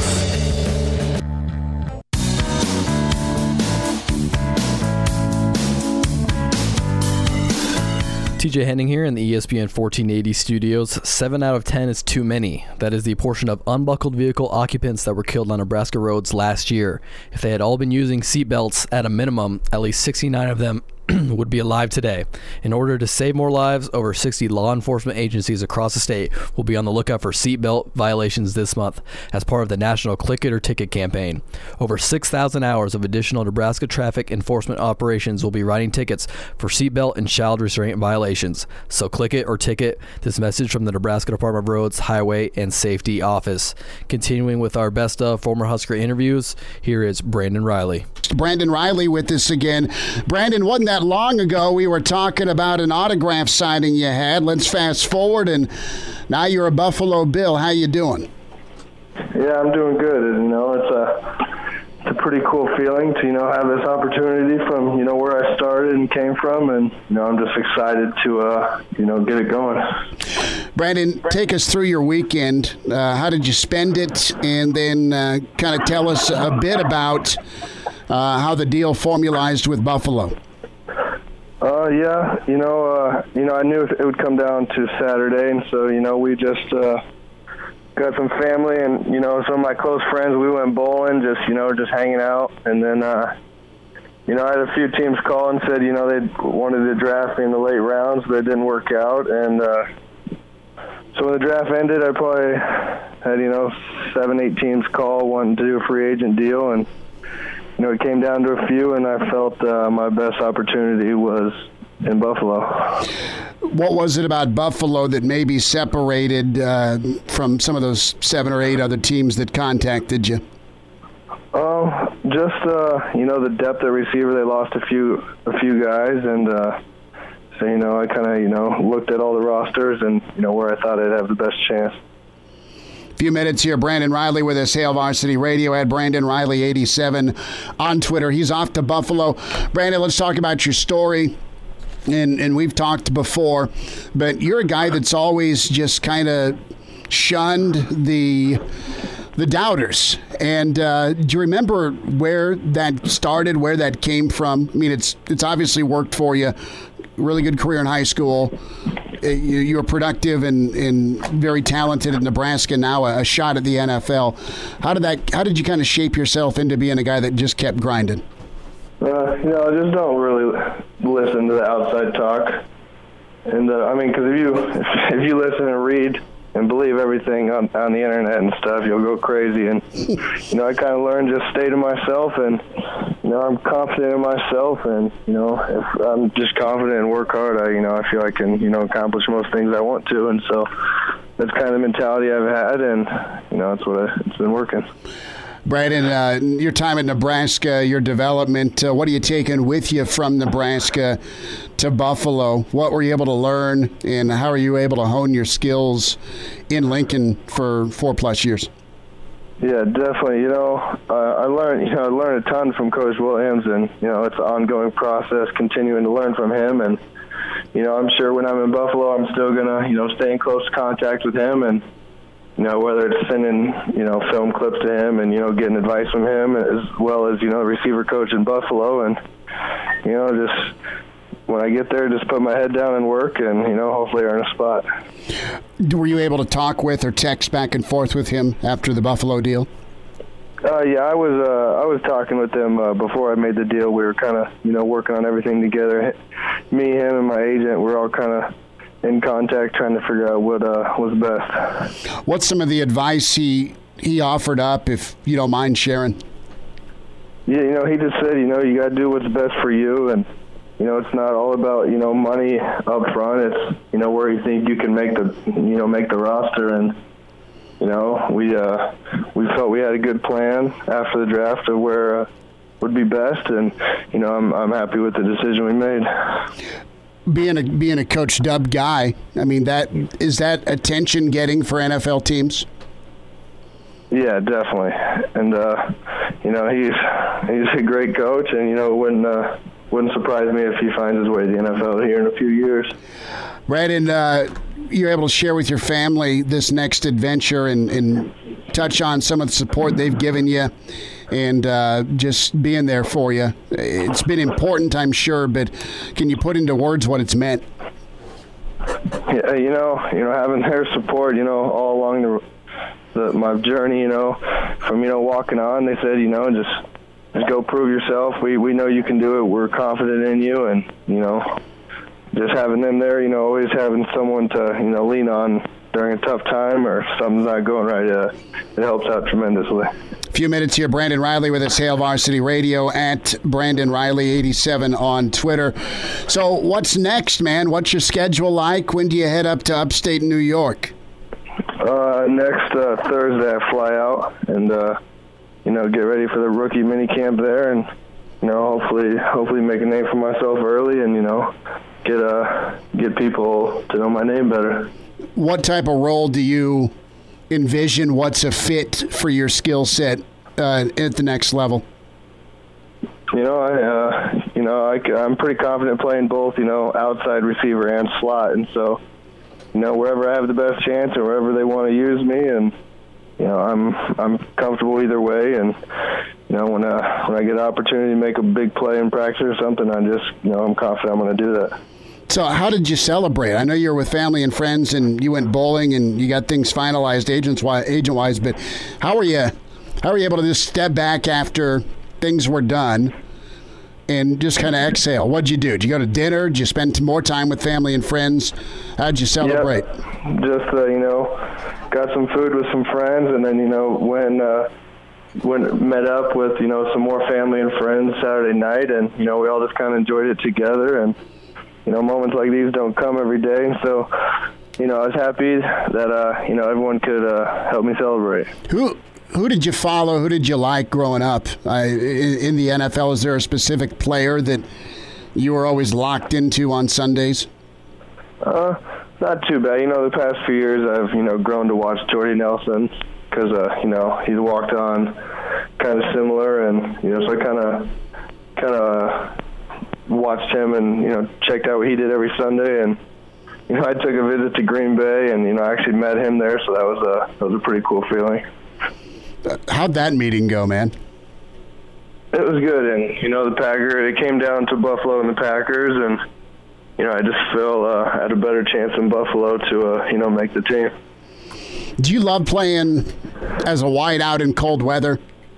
T J Henning here in the E S P N fourteen eighty studios. Seven out of ten is too many. That is the portion of unbuckled vehicle occupants that were killed on Nebraska roads last year. If they had all been using seatbelts at a minimum, at least sixty-nine of them would be alive today. In order to save more lives, over sixty law enforcement agencies across the state will be on the lookout for seatbelt violations this month as part of the national Click It or Ticket campaign. Over six thousand hours of additional Nebraska traffic enforcement operations will be writing tickets for seatbelt and child restraint violations. So click it or ticket. This message from the Nebraska Department of Roads, Highway, and Safety Office. Continuing with our best of former Husker interviews, here is Brandon Riley. Brandon Riley with us again. Brandon, wasn't that that long ago, we were talking about an autograph signing you had. Let's fast forward, and now you're a Buffalo Bill. How you doing? Yeah, I'm doing good. You know, it's a it's a pretty cool feeling to you know have this opportunity from you know where I started and came from, and you know I'm just excited to uh, you know get it going. Brandon, take us through your weekend. Uh, how did you spend it? And then uh, kind of tell us a bit about uh, how the deal formalized with Buffalo. Uh, yeah, you know, uh, you know, I knew it would come down to Saturday, and so you know, we just uh, got some family and you know some of my close friends. We went bowling, just you know, just hanging out, and then uh, you know, I had a few teams call and said you know they wanted to draft me in the late rounds, but it didn't work out, and. Uh, So when the draft ended, I probably had, you know, seven, eight teams call wanting to do a free agent deal. And, you know, it came down to a few, and I felt uh, my best opportunity was in Buffalo. What was it about Buffalo that maybe separated uh, from some of those seven or eight other teams that contacted you? Oh, um, just, uh, you know, the depth at receiver. They lost a few, a few guys, and, uh, So, you know, I kind of, you know, looked at all the rosters and, you know, where I thought I'd have the best chance. A few minutes here. Brandon Riley with us, Hail Varsity Radio, at Brandon Riley eighty-seven on Twitter. He's off to Buffalo. Brandon, let's talk about your story. And, and we've talked before, but you're a guy that's always just kind of shunned the the doubters. And uh, do you remember where that started, where that came from? I mean, it's it's obviously worked for you. Really good career in high school. You, you were productive and, and very talented in Nebraska. Now a, a shot at the N F L. How did that? How did you kind of shape yourself into being a guy that just kept grinding? Uh, you know, just don't really listen to the outside talk. And uh, I mean, because if you if, if you listen and read and believe everything on, on the internet and stuff, you'll go crazy. And you know, I kind of learned just stay to myself, and you know, I'm confident in myself, and you know, if I'm just confident and work hard, I you know, I feel I can you know accomplish most things I want to, and so that's kind of the mentality I've had, and you know, that's what I, it's been working. Brandon, uh, your time at Nebraska, your development, uh, what are you taking with you from Nebraska to Buffalo? What were you able to learn, and how are you able to hone your skills in Lincoln for four-plus years? Yeah, definitely. You know, uh, I learned, you know, I learned a ton from Coach Williams, and you know, it's an ongoing process, continuing to learn from him. And you know, I'm sure when I'm in Buffalo, I'm still gonna, you know, stay in close contact with him, and you know, whether it's sending, you know, film clips to him and, you know, getting advice from him, as well as, you know, receiver coach in Buffalo. And, you know, just when I get there, just put my head down and work and, you know, hopefully earn a spot. Were you able to talk with or text back and forth with him after the Buffalo deal? Uh, yeah, I was uh, I was talking with them uh, before I made the deal. We were kind of, you know, working on everything together. Me, him, and my agent, we're all kind of in contact trying to figure out what uh, was best. What's some of the advice he he offered up, if you don't mind sharing? Yeah, you know, he just said, you know, you got to do what's best for you, and you know, it's not all about, you know, money up front. It's, you know, where you think you can make the, you know, make the roster. And you know, we uh, we felt we had a good plan after the draft of where uh, would be best, and you know, I'm I'm happy with the decision we made. Being a being a Coach Dub guy, I mean, that is that attention getting for N F L teams? Yeah, definitely. And uh, you know, he's he's a great coach, and you know, it wouldn't uh, wouldn't surprise me if he finds his way to the N F L here in a few years. Brandon, uh, you're able to share with your family this next adventure and, and touch on some of the support they've given you and uh, just being there for you. It's been important, I'm sure, but can you put into words what it's meant? Yeah, you know, you know, having their support, you know, all along the, the my journey, you know, from you know walking on, they said, you know, just just go prove yourself. We we know you can do it. We're confident in you, and you know, just having them there, you know, always having someone to you know lean on during a tough time or if something's not going right, uh, it helps out tremendously. A few minutes here. Brandon Riley with us, Hail Varsity Radio, at Brandon Riley eighty-seven on Twitter. So what's next, man? What's your schedule like? When do you head up to upstate New York? Uh, next uh, Thursday I fly out and, uh, you know, get ready for the rookie mini camp there and, you know, hopefully, hopefully make a name for myself early, and you know, get uh, get people to know my name better. What type of role do you envision? What's a fit for your skill set uh, at the next level? You know, I, uh, you know, I, I'm pretty confident playing both, you know, outside receiver and slot, and so, you know, wherever I have the best chance or wherever they want to use me, and you know, I'm I'm comfortable either way, and you know, when I when I get an opportunity to make a big play in practice or something, I just, you know, I'm confident I'm going to do that. So how did you celebrate? I know you were with family and friends, and you went bowling, and you got things finalized agents-wise, agent-wise. But how were you? How were you able to just step back after things were done and just kind of exhale? What'd you do? Did you go to dinner? Did you spend more time with family and friends? How'd you celebrate? Yep. Just uh, you know, got some food with some friends, and then you know when. Uh, When met up with, you know, some more family and friends Saturday night, and, you know, we all just kind of enjoyed it together. And, you know, moments like these don't come every day. And so, you know, I was happy that, uh, you know, everyone could uh, help me celebrate. Who who did you follow? Who did you like growing up? I, in, in the N F L, is there a specific player that you were always locked into on Sundays? Uh, not too bad. You know, the past few years I've, you know, grown to watch Jordy Nelson. Because, uh, you know, he's walked on kind of similar, and, you know, so I kind of kind of watched him and, you know, checked out what he did every Sunday. And, you know, I took a visit to Green Bay, and, you know, I actually met him there, so that was a, that was a pretty cool feeling. How'd that meeting go, man? It was good, and, you know, the Packers, it came down to Buffalo and the Packers, and, you know, I just feel uh, I had a better chance in Buffalo to, uh, you know, make the team. Do you love playing as a wide out in cold weather?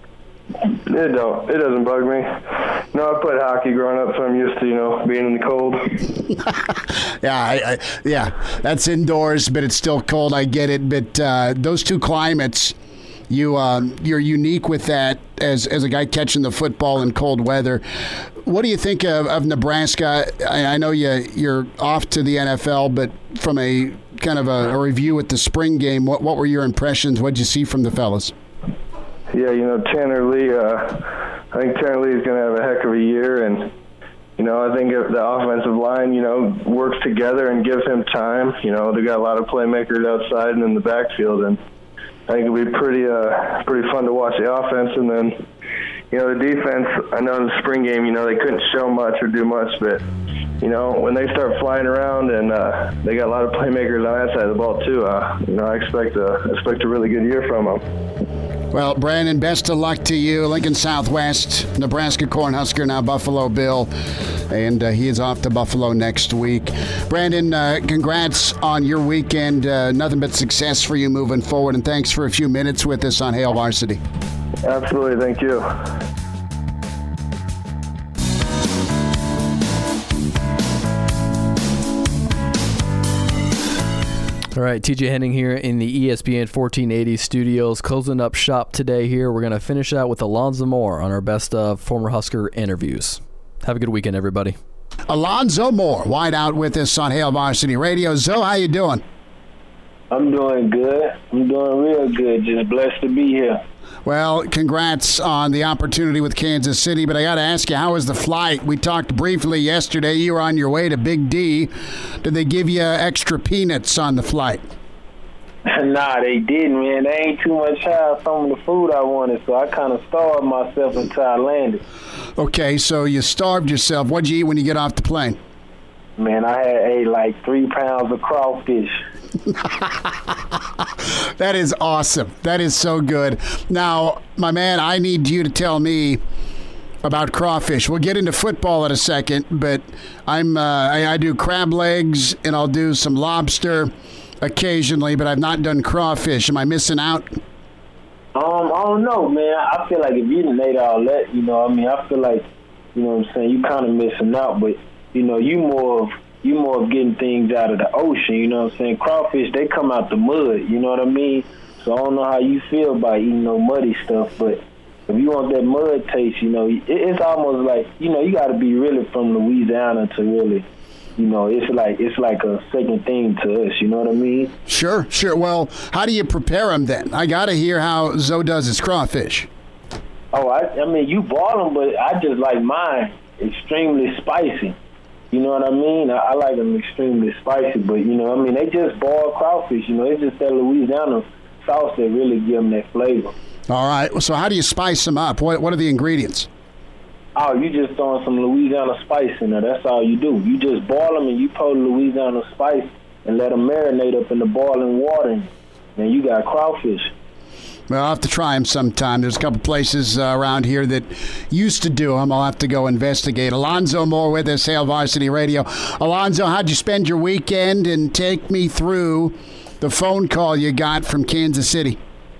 It don't. It doesn't bug me. No, I played hockey growing up, so I'm used to, you know, being in the cold. yeah, I, I, yeah, that's indoors, but it's still cold. I get it. But uh, those two climates, you uh, you're unique with that as as a guy catching the football in cold weather. What do you think of, of Nebraska? I, I know you you're off to the N F L, but from a kind of a, a review with the spring game, what what were your impressions? What did you see from the fellas? Yeah, you know, Tanner Lee, uh, I think Tanner Lee is going to have a heck of a year, and, you know, I think if the offensive line, you know, works together and gives him time, you know, they got a lot of playmakers outside and in the backfield, and I think it'll be pretty, uh, pretty fun to watch the offense. And then, you know, the defense, I know in the spring game, you know, they couldn't show much or do much, but, you know, when they start flying around and uh, they got a lot of playmakers on that side of the ball too, uh, you know, I expect a, expect a really good year from them. Well, Brandon, best of luck to you. Lincoln Southwest, Nebraska Cornhusker, now Buffalo Bill, and uh, he is off to Buffalo next week. Brandon, uh, congrats on your weekend. Uh, nothing but success for you moving forward, and thanks for a few minutes with us on Hail Varsity. Absolutely. Thank you. All right, T J Henning here in the E S P N fourteen eighty studios, closing up shop today here. We're going to finish out with Alonzo Moore on our best of former Husker interviews. Have a good weekend, everybody. Alonzo Moore, wide out with us on Hail Varsity Radio. Zo, how you doing? I'm doing good. I'm doing real good. Just blessed to be here. Well, congrats on the opportunity with Kansas City, but I got to ask you, how was the flight? We talked briefly yesterday. You were on your way to Big D. Did they give you extra peanuts on the flight? Nah, they didn't, man. They ain't too much high some of the food I wanted, so I kind of starved myself until I landed. Okay, so you starved yourself. What'd you eat when you get off the plane? Man, I had ate like three pounds of crawfish. That is awesome. That is so good. Now, my man, I need you to tell me about crawfish. We'll get into football in a second, but I'm uh, I, I do crab legs and I'll do some lobster occasionally, but I've not done crawfish. Am I missing out? Um, I don't know, man. I feel like if you didn't eat all that, you know, I mean, I feel like, you know what I'm saying, you kind of missing out, but, you know, you more of you more of getting things out of the ocean, you know what I'm saying? Crawfish, they come out the mud, you know what I mean? So I don't know how you feel about eating no muddy stuff, but if you want that mud taste, you know, it, it's almost like, you know, you got to be really from Louisiana to really, you know, it's like it's like a second thing to us, you know what I mean? Sure, sure. Well, how do you prepare them then? I got to hear how Zo does his crawfish. Oh, I, I mean, you ball them, but I just like mine extremely spicy. You know what I mean? I, I like them extremely spicy, but, you know, I mean, they just boil crawfish. You know, it's just that Louisiana sauce that really give them that flavor. All right. So how do you spice them up? What What are the ingredients? Oh, you just throwing some Louisiana spice in there. That's all you do. You just boil them and you pour the Louisiana spice and let them marinate up in the boiling water. And then you got crawfish. Well, I'll have to try them sometime. There's a couple places uh, around here that used to do them. I'll have to go investigate. Alonzo Moore with us, Hail Varsity Radio. Alonzo, how'd you spend your weekend? And take me through the phone call you got from Kansas City.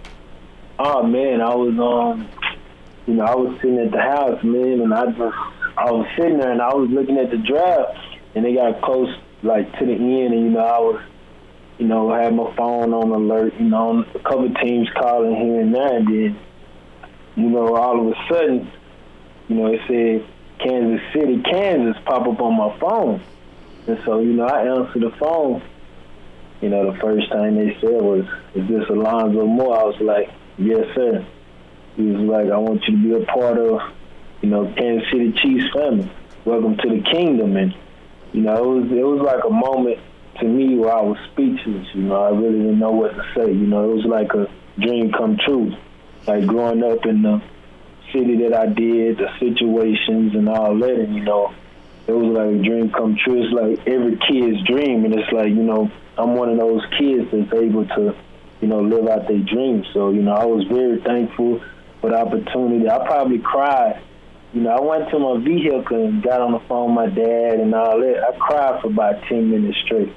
Oh, man, I was, um, you know, I was sitting at the house, man, and I just, I was sitting there and I was looking at the draft, and they got close, like, to the end, and, you know, I was, you know, had my phone on alert, you know, a couple teams calling here and there, and then, you know, all of a sudden, you know, it said Kansas City, Kansas pop up on my phone. And so, you know, I answered the phone. You know, the first thing they said was, is this Alonzo Moore? I was like, yes, sir. He was like, I want you to be a part of, you know, Kansas City Chiefs family. Welcome to the kingdom. And, you know, it was, it was like a moment to me where I was speechless. You know, I really didn't know what to say. You know, it was like a dream come true. Like growing up in the city that I did, the situations and all that, and, you know, it was like a dream come true. It's like every kid's dream, and it's like, you know, I'm one of those kids that's able to, you know, live out their dreams. So, you know, I was very thankful for the opportunity. I probably cried. You know, I went to my vehicle and got on the phone with my dad and all that. I cried for about ten minutes straight.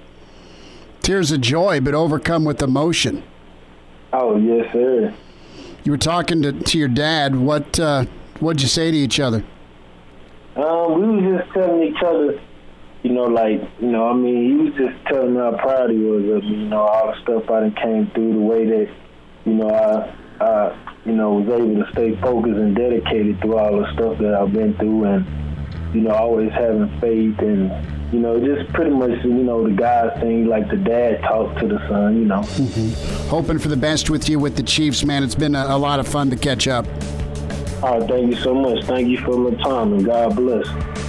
Tears of joy, but overcome with emotion. Oh, yes, sir. You were talking to, to your dad. What uh, what'd you say to each other? Um, we was just telling each other, you know, like, you know, I mean, he was just telling me how proud he was of me, you know, all the stuff I done came through, the way that, you know, I, I, you know, was able to stay focused and dedicated through all the stuff that I've been through, and, you know, always having faith, and, you know, just pretty much, you know, the guys thing, like the dad talk to the son, you know. Mm-hmm. Hoping for the best with you with the Chiefs, man. It's been a, a lot of fun to catch up. All right, thank you so much. Thank you for my time, and God bless.